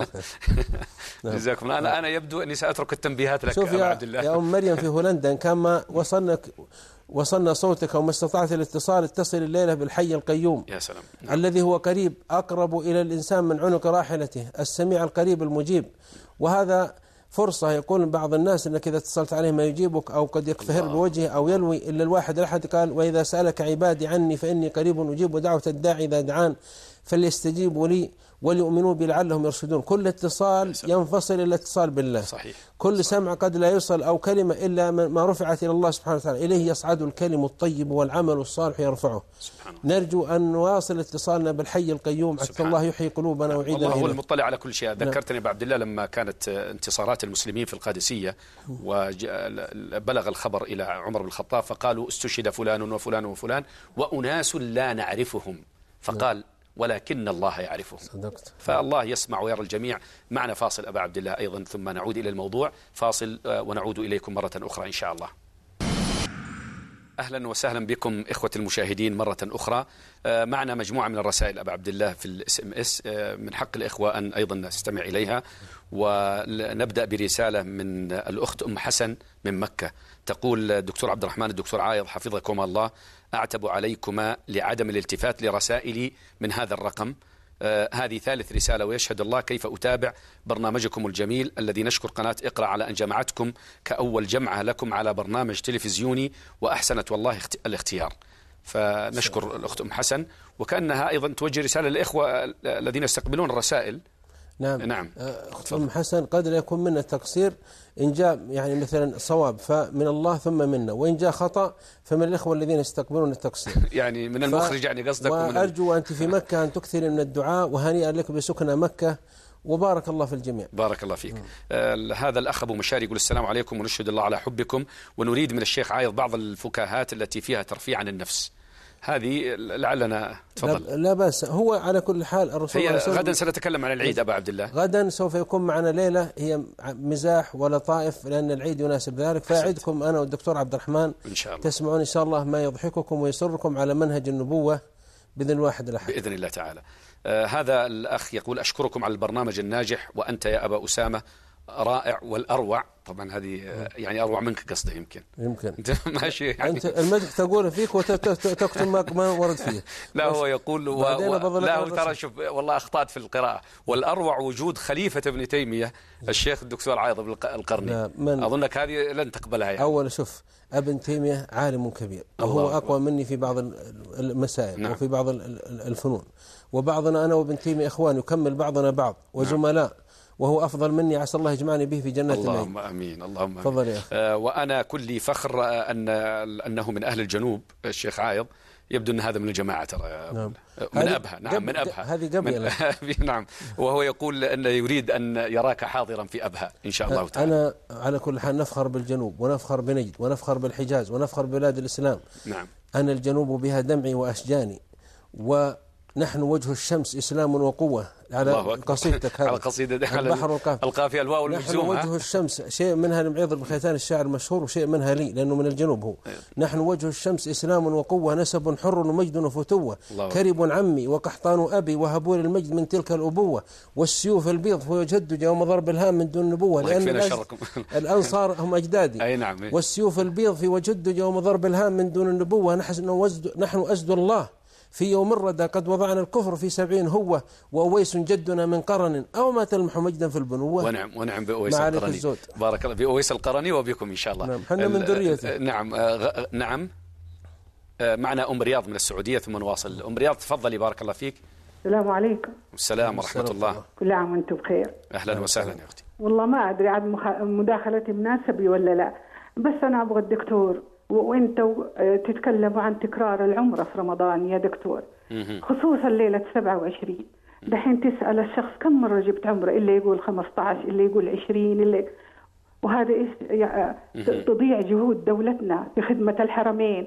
جزاكم الله. أنا أنا يبدو أني سأترك التنبيهات لك شوف يا يا عبد الله. يا أم مريم في هولندا كان ما وصلنا وصلنا صوتك وما استطعت الاتصال، اتصل الليلة بالحي القيوم. يا سلام. نعم. الذي هو قريب أقرب إلى الإنسان من عنق راحلته، السميع القريب المجيب. وهذا فرصة يقول بعض الناس أنك إذا اتصلت عليه ما يجيبك أو قد يكفهر بوجهه أو يلوي إلا الواحد الأحد. قال وإذا سألك عبادي عني فإني قريب أجيب دعوة الداعي إذا دعان فليستجيبوا لي وليؤمنوا بي لعلهم يرشدون. كل اتصال ينفصل إلى اتصال بالله. صحيح. كل صحيح. سمع قد لا يوصل أو كلمة إلا ما رفعت إلى الله سبحانه وتعالى. إليه يصعد الكلم الطيب والعمل الصالح يرفعه. نرجو أن نواصل اتصالنا بالحي القيوم حتى الله يحيي قلوبنا ويعيدنا الله إليه. هو المطلع على كل شيء. ذكرتني بعبد الله لما كانت انتصارات المسلمين في القادسية وبلغ الخبر إلى عمر بن الخطاب فقالوا استشهد فلان وفلان وفلان وأناس لا نعرفهم، فقال ولكن الله يعرفهم. صدقت. فالله يسمع ويرى الجميع. معنا فاصل أبا عبد الله أيضا ثم نعود إلى الموضوع. فاصل ونعود إليكم مرة أخرى إن شاء الله. أهلا وسهلا بكم إخوة المشاهدين مرة أخرى. معنا مجموعة من الرسائل أبا عبد الله في الاس ام اس، من حق الإخوة أن أيضا نستمع إليها. ونبدأ برسالة من الأخت أم حسن من مكة، تقول: الدكتور عبد الرحمن، الدكتور عايض حفظكم الله، أعتب عليكما لعدم الالتفات لرسائلي من هذا الرقم. آه هذه ثالث رسالة، ويشهد الله كيف أتابع برنامجكم الجميل الذي نشكر قناة اقرأ على أن جمعتكم كأول جمعة لكم على برنامج تلفزيوني، وأحسنت والله الاختيار. فنشكر الأخت أم حسن، وكأنها أيضا توجه رسالة للإخوة الذين يستقبلون الرسائل. نعم نعم. أخت أم حسن، قد لا يكون منا تقصير، إن جاء يعني مثلا صواب فمن الله ثم منا، وإن جاء خطأ فمن الإخوة الذين يستقبلون التقصير. يعني من المخرج يعني قصدك. وأرجو أنت في مكة أن تكثر من الدعاء، وهنيئا لك بسكنى مكة، وبارك الله في الجميع. بارك الله فيك. آه هذا الأخ أبو مشاري يقول: السلام عليكم، ونشهد الله على حبكم، ونريد من الشيخ عايض بعض الفكاهات التي فيها ترفيع عن النفس. هذه لعلنا تفضل. لا, لا بأس. هو على كل حال الرسول هي غدا سنتكلم عن العيد أبا عبد الله. غدا سوف يكون معنا ليلة هي مزاح ولطائف، لأن العيد يناسب ذلك. فأعدكم أنا والدكتور عبد الرحمن إن شاء الله تسمعون إن شاء الله ما يضحككم ويسركم على منهج النبوة بإذن الواحد الأحد بإذن الله تعالى. آه هذا الأخ يقول: أشكركم على البرنامج الناجح، وأنت يا أبا أسامة رائع والأروع. طبعا هذه يعني أروع منك قصده، يمكن يمكن ماشي يعني. أنت المدح تقول فيك وتكتم ما ورد فيه. لا هو يقول و... و... لا ترى شوف والله أخطأت في القراءة. والأروع وجود خليفة ابن تيمية الشيخ الدكتور عايض القرني. أظنك هذه لن تقبلها يعني. أول شوف، ابن تيمية عالم كبير، وهو أقوى مني في بعض المسائل. نعم. وفي بعض الفنون، وبعضنا أنا وابن تيمية إخوان، يكمل بعضنا بعض وزملاء. نعم. وهو أفضل مني، عسى الله يجمعني به في جنة النعيم. اللهم أمين. اللهم أمين. يا أخي. آه وأنا كلي فخر أن أنه من أهل الجنوب الشيخ عايض. يبدو أن هذا من الجماعة ترى. نعم. من أبها. نعم من أبها. هذه قبل. نعم. وهو يقول أن يريد أن يراك حاضرا في أبها إن شاء الله تعالى. أنا على كل حال نفخر بالجنوب، ونفخر بنجد، ونفخر بالحجاز، ونفخر ببلاد الإسلام. نعم. أنا الجنوب بها دمعي وأشجاني، ونحن وجه الشمس إسلام وقوة. على قصيدتك هذا، على قصيدة البحر والقافية، القافية الواو المجزومة. نحن وجه الشمس، شيء منها لمعيض بن خيثان الشاعر المشهور، وشيء منها لي لأنه من الجنوب هو. أيوه. نحن وجه الشمس إسلام وقوة، نسب حر ومجد وفتوة، كرب عمي وقحطان أبي، وهبول المجد من تلك الأبوة، والسيوف البيض في وجه الدجى يوم ضرب الهام من دون نبوة، لأن الأنصار هم أجدادي. أي نعم. والسيوف البيض في وجه الدجى يوم ضرب الهام من دون النبوة، نحن أزد الله في يوم الردى، قد وضعنا الكفر في سبعين هو، وأويس جدنا من قرن، أو ما تلمح مجدا في البنوة. ونعم ونعم بأويس القرني. بارك الله بأويس القرني وبكم إن شاء الله. نعم، حنا من ذريته. نعم. آه نعم. آه معنا أم رياض من السعودية، ثم نواصل. أم رياض تفضلي، بارك الله فيك. السلام عليكم. السلام ورحمة الله. كل عام وأنتم بخير. أهلا وسهلا يا أختي. والله ما أدري عاد مداخلتي مناسبة ولا لا، بس أنا أبغى الدكتور وأنتوا تتكلموا عن تكرار العمرة في رمضان يا دكتور، خصوصا ليلة سبعة وعشرين. دحين تسأل الشخص كم مرة جبت عمرة، اللي يقول خمسة عشر، اللي يقول عشرين، اللي وهذا تضيع جهود دولتنا في خدمة الحرمين،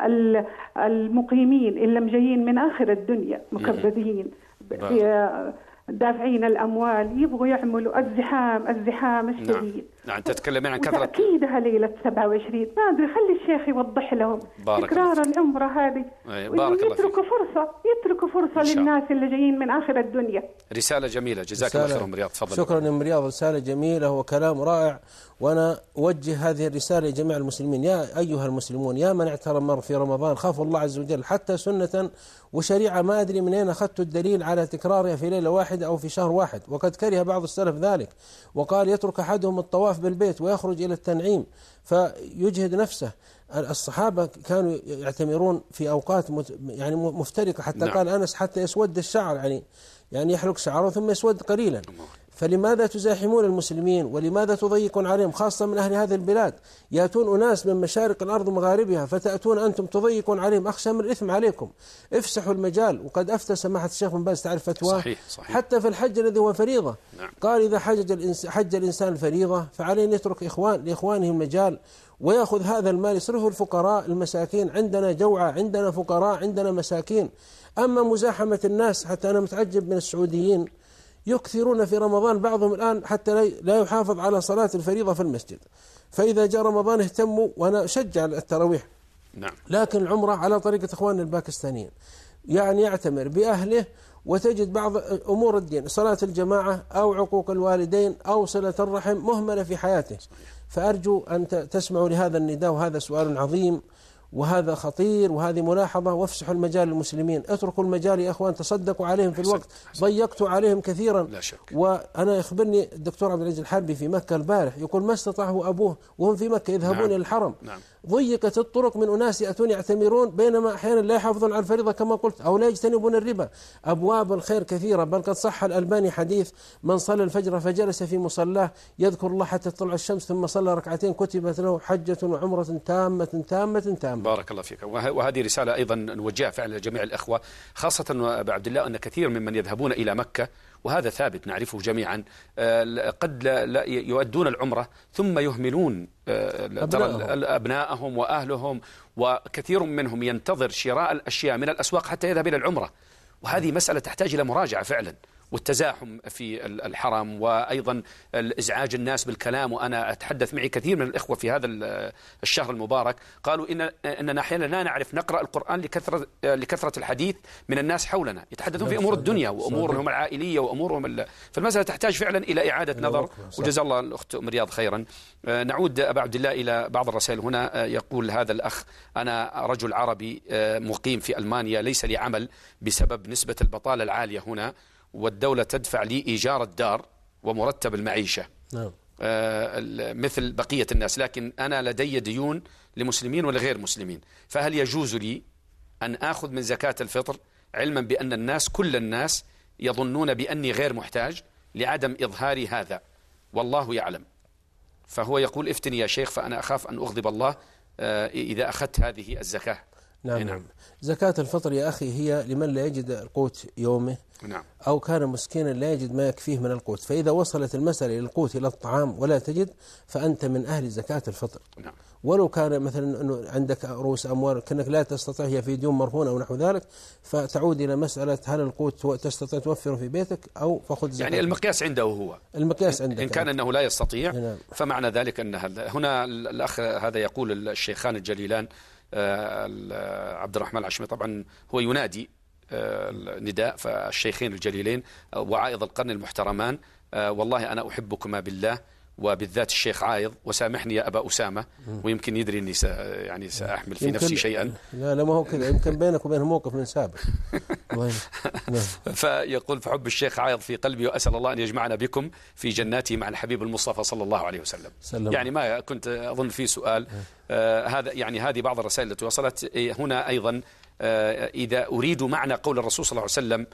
المقيمين اللي مجايين من آخر الدنيا مكبدين في دافعين الأموال، يبغوا يعملوا الزحام الزحام الشديد. نعم. تتكلمين عن كثرة تأكيدها ليلة سبعة وعشرين. ما أدري، خلي الشيخ يوضح لهم تكرار العمرة هذه، يتركوا فرصة يتركوا فرصة للناس اللي جايين من آخر الدنيا. رسالة جميلة، جزاك الله خير أم رياض. تفضل. شكرا أم رياض، رسالة جميلة وكلام رائع، وأنا أوجه هذه الرسالة لجميع المسلمين. يا أيها المسلمون، يا من اعترم في رمضان، خافوا الله عز وجل، حتى سنة وشريعة ما أدري من أين أخذت الدليل على تكرارها في ليلة واحدة أو في شهر واحد، وقد كره بعض السلف ذلك، وقال يترك أحدهم الطواف بالبيت ويخرج إلى التنعيم فيجهد نفسه. الصحابة كانوا يعتمرون في أوقات يعني مفترقة، حتى نعم. قال أنس حتى يسود الشعر، يعني يعني يحلق شعره ثم يسود قليلا. فلماذا تزاحمون المسلمين، ولماذا تضيقون عليهم، خاصة من أهل هذه البلاد؟ يأتون أناس من مشارق الأرض ومغاربها، فتأتون أنتم تضيقون عليهم، أخشى من الإثم عليكم. افسحوا المجال. وقد أفتى سماحة الشيخ بن باز، تعرف فتوى صحيح صحيح. حتى في الحج الذي هو فريضة. نعم. قال إذا حج الإنسان, حج الإنسان الفريضة فعليه أن يترك إخوان لإخوانه المجال، ويأخذ هذا المال يصرفه الفقراء المساكين. عندنا جوعى، عندنا فقراء، عندنا مساكين. أما مزاحمة الناس، حتى أنا متعجب من السعوديين يكثرون في رمضان بعضهم الآن حتى لا يحافظ على صلاة الفريضة في المسجد، فإذا جاء رمضان اهتموا. وأنا أشجع التراويح نعم. لكن العمرة على طريقة إخواننا الباكستانيين، يعني يعتمر بأهله، وتجد بعض أمور الدين صلاة الجماعة أو عقوق الوالدين أو صلة الرحم مهملة في حياته. فأرجو أن تسمعوا لهذا النداء، وهذا سؤال عظيم وهذا خطير، وهذه ملاحظة، وافسحوا المجال للمسلمين، اتركوا المجال يا أخوان، تصدقوا عليهم في الوقت، ضيقتوا عليهم كثيرا. لا شك. وأنا يخبرني الدكتور عبد العزيز الحربي في مكة البارح يقول ما استطاعه أبوه وهم في مكة يذهبون نعم. إلى الحرم. نعم. ضيقت الطرق من أناس يأتون يعتمرون، بينما أحيانا لا يحافظون على الفريضة كما قلت، أو لا يجتنبون الربا. أبواب الخير كثيرة، بل قد صح الألباني حديث من صلى الفجر فجلس في مصلاه يذكر الله حتى تطلع الشمس ثم صلى ركعتين كتبت له حجة وعمرة تامة تامة تامة. بارك الله فيك. وهذه رسالة أيضا نوجهها فعلا لجميع الأخوة، خاصة أبا عبد الله أن كثير ممن يذهبون إلى مكة، وهذا ثابت نعرفه جميعا، قد لا يؤدون العمرة ثم يهملون أبنائهم وأهلهم، وكثير منهم ينتظر شراء الأشياء من الأسواق حتى يذهب إلى العمرة، وهذه مسألة تحتاج إلى مراجعة فعلا، والتزاحم في الحرم، وأيضا إزعاج الناس بالكلام. وأنا أتحدث معي كثير من الإخوة في هذا الشهر المبارك قالوا إن أننا أحيانا لا نعرف نقرأ القرآن لكثرة لكثرة الحديث من الناس حولنا، يتحدثون في أمور الدنيا وأمورهم العائلية وأمورهم، فالمسألة تحتاج فعلا إلى إعادة نظر، وجزا الله الأخت أم رياض خيرا. نعود أبا عبد الله إلى بعض الرسائل هنا. يقول هذا الأخ: أنا رجل عربي مقيم في ألمانيا، ليس لي عمل بسبب نسبة البطالة العالية هنا، والدولة تدفع لي إيجار الدار ومرتب المعيشة نعم. آه مثل بقية الناس، لكن أنا لدي ديون لمسلمين ولغير مسلمين، فهل يجوز لي أن آخذ من زكاة الفطر، علما بأن الناس كل الناس يظنون بأني غير محتاج لعدم إظهاري هذا والله يعلم؟ فهو يقول: افتني يا شيخ، فأنا أخاف أن أغضب الله آه إذا أخذت هذه الزكاة. نعم. نعم. زكاة الفطر يا أخي هي لمن لا يجد القوت يومه، نعم. أو كان مسكينا لا يجد ما يكفيه من القوت، فإذا وصلت المسألة إلى القوت إلى الطعام ولا تجد، فأنت من أهل زكاة الفطر. نعم. ولو كان مثلا أنه عندك رؤوس أموال كأنك لا تستطيع، هي في ديون مرهونة أو نحو ذلك، فتعود إلى مسألة هل القوت تستطيع توفره في بيتك أو فخذ زكاة. يعني المقياس عنده هو المقياس عندك، إن كان أنه لا يستطيع. نعم. فمعنى ذلك أن هنا الأخ هذا يقول الشيخان الجليلان عبد الرحمن العشمي طبعا هو ينادي النداء، فالشيخين الجليلين وعائض القرن المحترمان، والله أنا أحبكما بالله، وبالذات الشيخ عايض، وسامحني يا أبا أسامة، ويمكن يدري أني س... يعني سأحمل في نفسي شيئا. لا لا ما هو كذا، يمكن بينك وبينه موقف من سابق. فيقول: فحب الشيخ عايض في قلبي، وأسأل الله أن يجمعنا بكم في جناته مع الحبيب المصطفى صلى الله عليه وسلم. سلم. يعني ما كنت أظن في سؤال آه هذا، يعني هذه بعض الرسائل التي وصلت هنا أيضا. آه إذا أريد معنى قول الرسول صلى الله عليه وسلم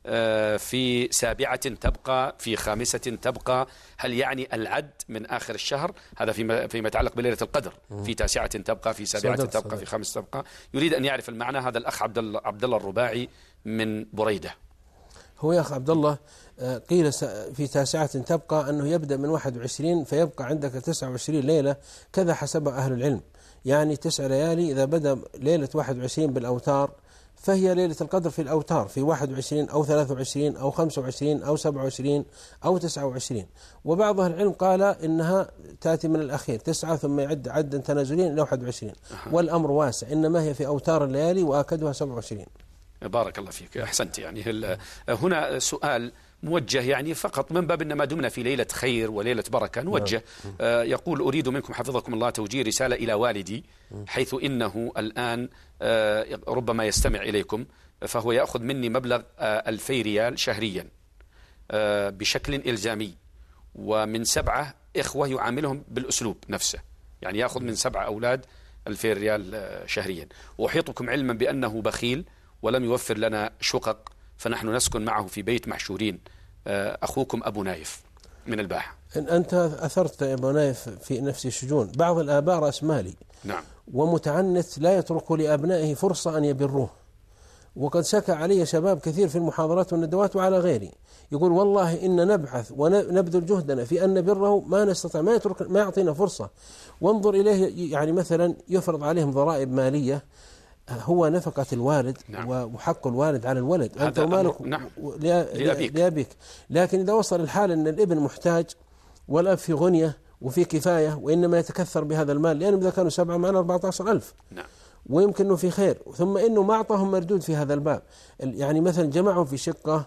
في سابعة تبقى، في خامسة تبقى، هل يعني العد من آخر الشهر؟ هذا فيما, فيما يتعلق بليلة القدر، في تاسعة تبقى، في سابعة صدق تبقى، صدق. في خامسة تبقى. يريد أن يعرف المعنى هذا الأخ عبد الله عبد الله الرباعي من بريدة. هو يا أخ عبد الله قيل في تاسعة تبقى أنه يبدأ من واحد وعشرين فيبقى عندك تسعة وعشرين ليلة، كذا حسب أهل العلم، يعني تسع ليالي. إذا بدأ ليلة واحد وعشرين بالأوتار فهي ليلة القدر في الأوتار، في واحد وعشرين أو ثلاثة وعشرين أو خمسة وعشرين أو سبعة وعشرين أو تسعة وعشرين. وبعض أهل العلم قال إنها تأتي من الأخير تسعة ثم يعد عدا تنازلين إلى واحد وعشرين، والأمر واسع، إنما هي في أوتار الليالي وآكدها سبعة وعشرين. بارك الله فيك، أحسنت. يعني هنا سؤال موجه يعني فقط من باب إن ما دمنا في ليلة خير وليلة بركة نوجه. آه يقول: أريد منكم حفظكم الله توجيه رسالة إلى والدي، حيث إنه الآن آه ربما يستمع إليكم، فهو يأخذ مني مبلغ آه ألفي ريال شهريا آه بشكل إلزامي، ومن سبعة إخوة يعاملهم بالأسلوب نفسه، يعني يأخذ من سبعة أولاد ألفي ريال آه شهريا. وأحيطكم علما بأنه بخيل ولم يوفر لنا شقق، فنحن نسكن معه في بيت محشورين. أخوكم أبو نايف من الباحة. إن أنت أثرت يا أبو نايف في نفس الشجون، بعض الآباء رأس مالي نعم ومتعنت لا يترك لأبنائه فرصة أن يبروه، وقد شكى علي شباب كثير في المحاضرات والندوات وعلى غيري، يقول: والله إن نبحث ونبذل جهدنا في أن نبره ما نستطيع، ما يترك ما يعطينا فرصة. وانظر إليه، يعني مثلا يفرض عليهم ضرائب مالية، هو نفقة الوالد. نعم. وحق الوالد على الولد، أنت ومالك. نعم. لأبيك. لأبيك. لكن إذا وصل الحال أن الابن محتاج والأب في غنية وفي كفاية، وإنما يتكثر بهذا المال، لأن إذا كانوا سبعة معنا أربعة عشر ألف. نعم. ويمكن أنه في خير، ثم أنه ما أعطاهم مردود في هذا الباب. يعني مثلا جمعهم في شقة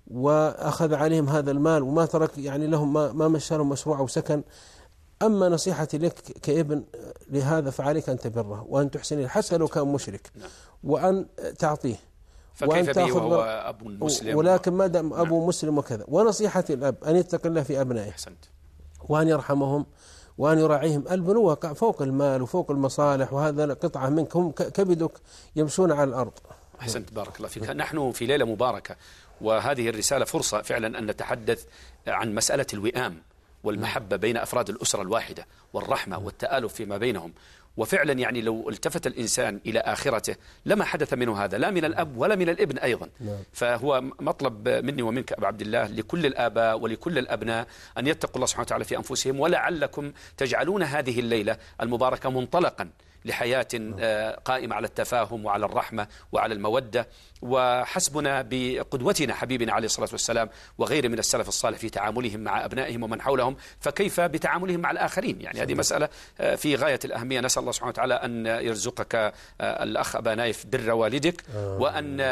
وأخذ عليهم هذا المال وما ترك يعني لهم ما, ما مشى لهم مشروع أو سكن. أما نصيحتي لك كابن لهذا فعليك أن تبره وأن تحسن إليه حتى لو كان مشرك، وأن تعطيه فكيف به وهو أبو مسلم، ولكن ما دام أبو نعم. مسلم وكذا. ونصيحتي الأب أن يتقي الله في أبنائه أحسنت. وأن يرحمهم وأن يراعيهم. البنوة فوق المال وفوق المصالح، وهذا قطعة منك، هم كبدك يمشون على الأرض. أحسنت بارك الله فيك. نحن في ليلة مباركة، وهذه الرسالة فرصة فعلا أن نتحدث عن مسألة الوئام والمحبة بين أفراد الأسرة الواحدة، والرحمة والتآلف فيما بينهم. وفعلا يعني لو التفت الإنسان إلى آخرته لما حدث منه هذا، لا من الأب ولا من الابن أيضا. فهو مطلب مني ومنك أبا عبد الله لكل الآباء ولكل الأبناء أن يتقوا الله سبحانه وتعالى في أنفسهم، ولعلكم تجعلون هذه الليلة المباركة منطلقا لحياة قائمة على التفاهم وعلى الرحمة وعلى المودة. وحسبنا بقدوتنا حبيبنا عليه الصلاة والسلام وغيره من السلف الصالح في تعاملهم مع أبنائهم ومن حولهم، فكيف بتعاملهم مع الآخرين؟ يعني هذه مسألة في غاية الأهمية. نسأل الله سبحانه وتعالى أن يرزقك الأخ أبا نايف بر والدك، وأن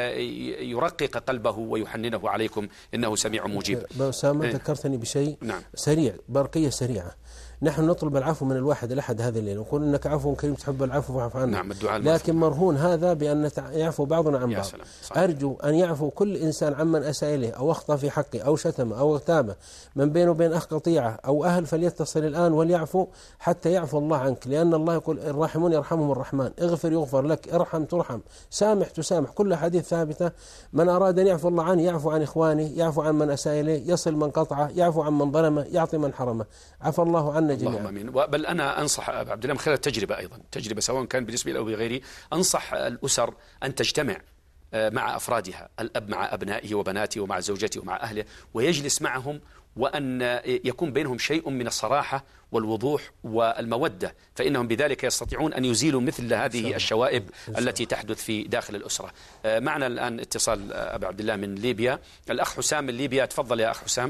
يرقق قلبه ويحننه عليكم، إنه سميع مجيب. أسامة ذكرتني بشيء نعم. سريع، برقية سريعة. نحن نطلب العفو من الواحد الأحد هذه الليلة، نقول إنك عفو كريم تحب العفو فاعف عنا. نعم، الدعاء لكن مرهون هذا بأن يعفو بعضنا عن بعض. أرجو أن يعفو كل إنسان عمن أساء إليه أو أخطأ في حقه أو شتم أو اغتابه، من بينه وبين أخ قطيعة أو أهل، فليتصل الآن وليعفو حتى يعفو الله عنك، لأن الله يقول الراحمون يرحمهم الرحمن، اغفر يغفر لك، ارحم ترحم، سامح تسامح، كل حديث ثابتة. من أراد أن يعفو الله عنه يعفو عن إخوانه، يعفو عن من أساء إليه، يصل من قطعه، يعفو عن من ظلمه، يعطي من حرمه. عفى الله عنا جميعا. بل أنا أنصح أبا عبد الله من خلال التجربة أيضا، تجربة سواء كان بالنسبة لي أو بغيري، أنصح الأسر أن تجتمع مع أفرادها، الأب مع أبنائه وبناته ومع زوجته ومع أهله، ويجلس معهم، وأن يكون بينهم شيء من الصراحة والوضوح والمودة، فإنهم بذلك يستطيعون أن يزيلوا مثل هذه الشوائب التي تحدث في داخل الأسرة. معنا الآن اتصال أبا عبد الله من ليبيا، الأخ حسام من ليبيا. تفضل يا أخ حسام.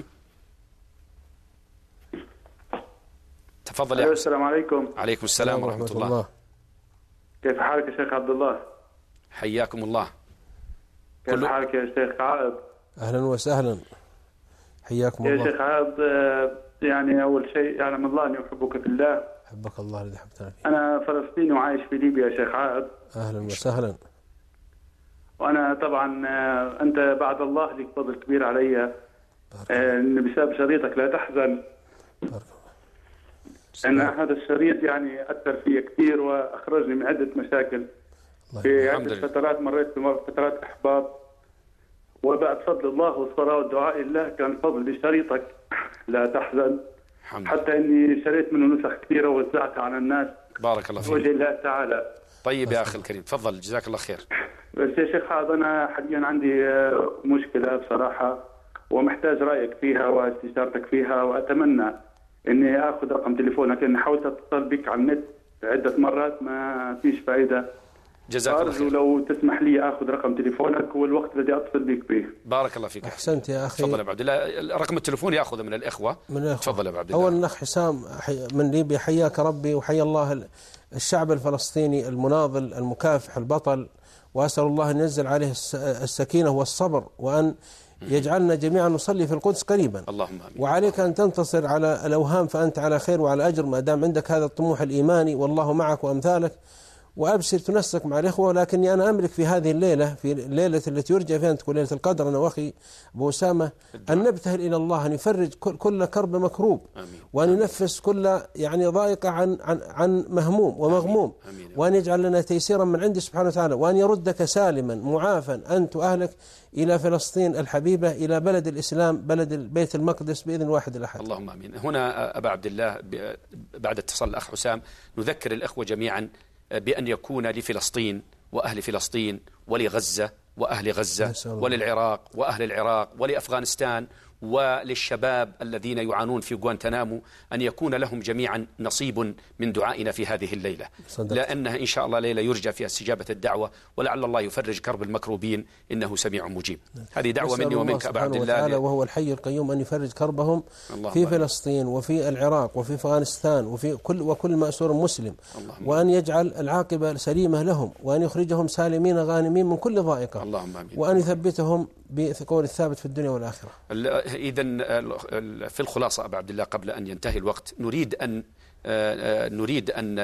تفضل يا السلام عليكم. عليكم السلام ورحمة الله. الله. كيف حالك يا شيخ عبد الله؟ حياكم الله. كيف كل... حالك يا شيخ عائض؟ أهلا وسهلا، حياكم يا الله يا شيخ عائض. يعني أول شيء يعلم الله أني أحبك في الله. حبك الله الذي حبتنا فيه. أنا فلسطيني وعايش في ليبيا يا شيخ عائض. أهلا وسهلا. وأنا طبعا أنت بعد الله لك فضل كبير علي، إن بسبب شريطك لا تحزن، أن هذا الشريط يعني أثر في كثير وأخرجني من عدة مشاكل. في عدة فترات مريت بفترات إحباط، وبعد فضل الله والصلاة والدعاء لله كان فضل بشريطك لا تحزن، حتى أني شريت منه نسخ كثيرة ووزعتها على الناس. بارك الله فيك. وجه الله تعالى. طيب يا أخي الكريم، تفضل جزاك الله خير. بس يا شيخ هذا أنا حاليا عندي مشكلة بصراحة، ومحتاج رأيك فيها واستشارتك فيها، وأتمنى إني آخذ رقم تليفونك، لأن حاولت أتصل بك على النت عدة مرات ما فيش فائدة. جزاك الله خير. لو تسمح لي آخذ رقم تليفونك والوقت الذي أتصل بك به. بارك الله فيك. أحسنت يا أخي. تفضل يا عبد الله، رقم التليفون يأخذه من الإخوة. من الإخوة. تفضل يا عبد الله. أول الأخ حسام من ليبيا، حياك ربي وحيا الله الشعب الفلسطيني المناضل المكافح البطل، وأسأل الله أن ينزل عليه السكينة والصبر، وأن يجعلنا جميعا نصلي في القدس قريبا. اللهم آمين. وعليك أن تنتصر على الأوهام، فأنت على خير وعلى أجر ما دام عندك هذا الطموح الإيماني، والله معك وأمثالك. وأبشر تنسك مع الإخوة، لكني أنا أملك في هذه الليلة، في الليلة التي يرجى فيها أن تكون ليلة القدر، أنا وأخي أبو أسامة، أن نبتهل إلى الله أن يفرج كل كرب مكروب، آمين. وأن ينفس كل يعني ضائقة عن عن عن مهموم ومغموم، آمين. آمين. وأن يجعل لنا تيسيرا من عنده سبحانه وتعالى، وأن يردك سالما معافا أنت وأهلك إلى فلسطين الحبيبة، إلى بلد الإسلام، بلد بيت المقدس بإذن الواحد الأحد. اللهم آمين. هنا أبا عبد الله بعد اتصال الأخ حسام نذكر الأخوة جميعا بأن يكون لفلسطين وأهل فلسطين ولغزة وأهل غزة وللعراق وأهل العراق ولأفغانستان وللشباب الذين يعانون في غوانتنامو أن يكون لهم جميعا نصيب من دعائنا في هذه الليلة، لأنها إن شاء الله ليلة يرجى فيها استجابة الدعوة، ولعل الله يفرج كرب المكروبين إنه سميع مجيب. هذه دعوة مني ومنك أبا عبد الله، وهو الحي القيوم أن يفرج كربهم في فلسطين وفي العراق وفي أفغانستان وفي كل وكل مأسور مسلم، وأن يجعل العاقبة سليمة لهم، وأن يخرجهم سالمين غانمين من كل ضائقة، اللهم آمين. وأن يثبتهم بقول الثابت في الدنيا والآخرة. إذن في الخلاصة أبا عبد الله، قبل أن ينتهي الوقت، نريد أن نريد أن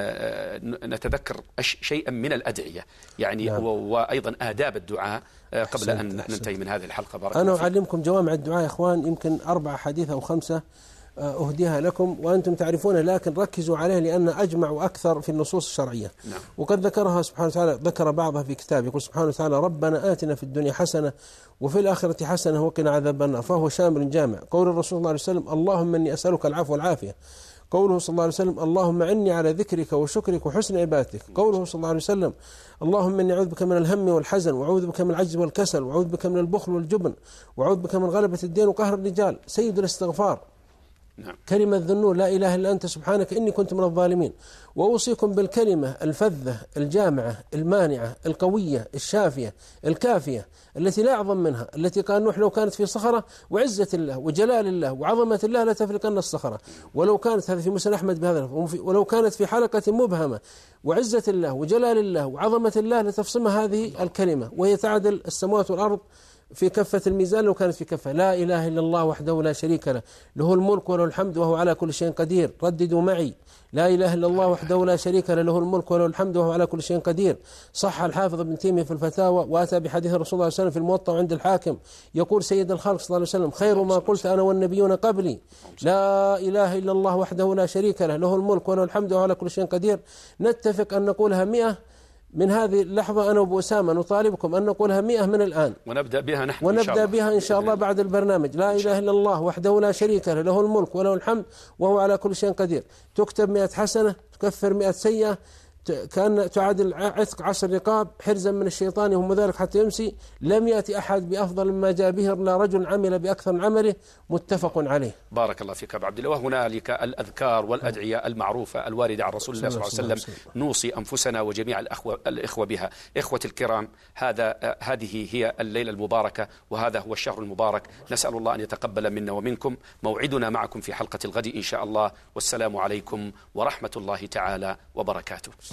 نتذكر شيئا من الأدعية يعني نعم. وأيضا آداب الدعاء قبل أحسنت أن أحسنت. ننتهي من هذه الحلقة. بارك أنا أعلمكم جوامع الدعاء يا إخوان، يمكن أربع حديث أو خمسة أهديها لكم وأنتم تعرفونها، لكن ركزوا عليها لأن أجمع وأكثر في النصوص الشرعية. نعم. وقد ذكرها سبحانه وتعالى، ذكر بعضها في كتابه، يقول سبحانه وتعالى: ربنا آتنا في الدنيا حسنة وفي الآخرة حسنة وقنا عذاب النار، فهو شامل جامع. قول الرسول صلى الله عليه وسلم: اللهم إني أسألك العفو والعافية. قوله صلى الله عليه وسلم: اللهم أعني على ذكرك وشكرك وحسن عبادتك. قوله صلى الله عليه وسلم: اللهم إني أعوذ بك من الهم والحزن، وأعوذ بك من العجز والكسل، وأعوذ بك من البخل والجبن، وأعوذ بك من غلبة الدين وقهر الرجال. سيد الاستغفار. نعم. كلمة ذنون: لا إله إلا أنت سبحانك إني كنت من الظالمين. وأوصيكم بالكلمة الفذة الجامعة المانعة القوية الشافية الكافية التي لا أعظم منها، التي قال نوح: لو كانت في صخرة وعزة الله وجلال الله وعظمة الله لتفلقن الصخرة. ولو كانت، هذا في مسند أحمد بهذا، ولو كانت في حلقة مبهمة وعزة الله وجلال الله وعظمة الله لتفصم هذه الكلمة، وهي تعدل السماوات والأرض في كفة الميزان لو كانت في كفة. لا إله إلا الله وحده لا شريك له، له الملك وله الحمد وهو على كل شيء قدير. رددوا معي: لا إله إلا الله وحده لا شريك له، له الملك وله الحمد وهو على كل شيء قدير. صح الحافظ ابن تيمية في الفتاوى، وأتى بحديث الرسول صلى الله عليه وسلم في الموطأ عند الحاكم، يقول سيد الخلق صلى الله عليه وسلم: خير ما قلت أنا والنبيون قبلي لا إله إلا الله وحده لا شريك له، له الملك وله الحمد وهو على كل شيء قدير. نتفق أن نقولها مئة من هذه اللحظة، أنا وأبو أسامة نطالبكم أن نقولها مئة من الآن، ونبدأ بها نحن ونبدأ إن شاء الله. بها إن شاء الله بعد البرنامج. لا إله إلا الله وحده لا شريك له، له الملك وله الحمد وهو على كل شيء قدير. تكتب مئة حسنة، تكفر مئة سيئة، كأن تعادل عتق عشر رقاب، حرزا من الشيطان يهم ذلك حتى يمسي. لم يأتي أحد بأفضل مما جاء به إلا رجل عمل بأكثر من عمله، متفق عليه. بارك الله فيك أبو عبد الله. وهنالك الأذكار والأدعية المعروفة الواردة عن رسول الله صلى الله عليه وسلم، نوصي أنفسنا وجميع الأخوة, الإخوة بها. إخوة الكرام، هذا هذه هي الليلة المباركة، وهذا هو الشهر المبارك. نسأل الله أن يتقبل منا ومنكم. موعدنا معكم في حلقة الغد إن شاء الله، والسلام عليكم ورحمة الله تعالى وبركاته.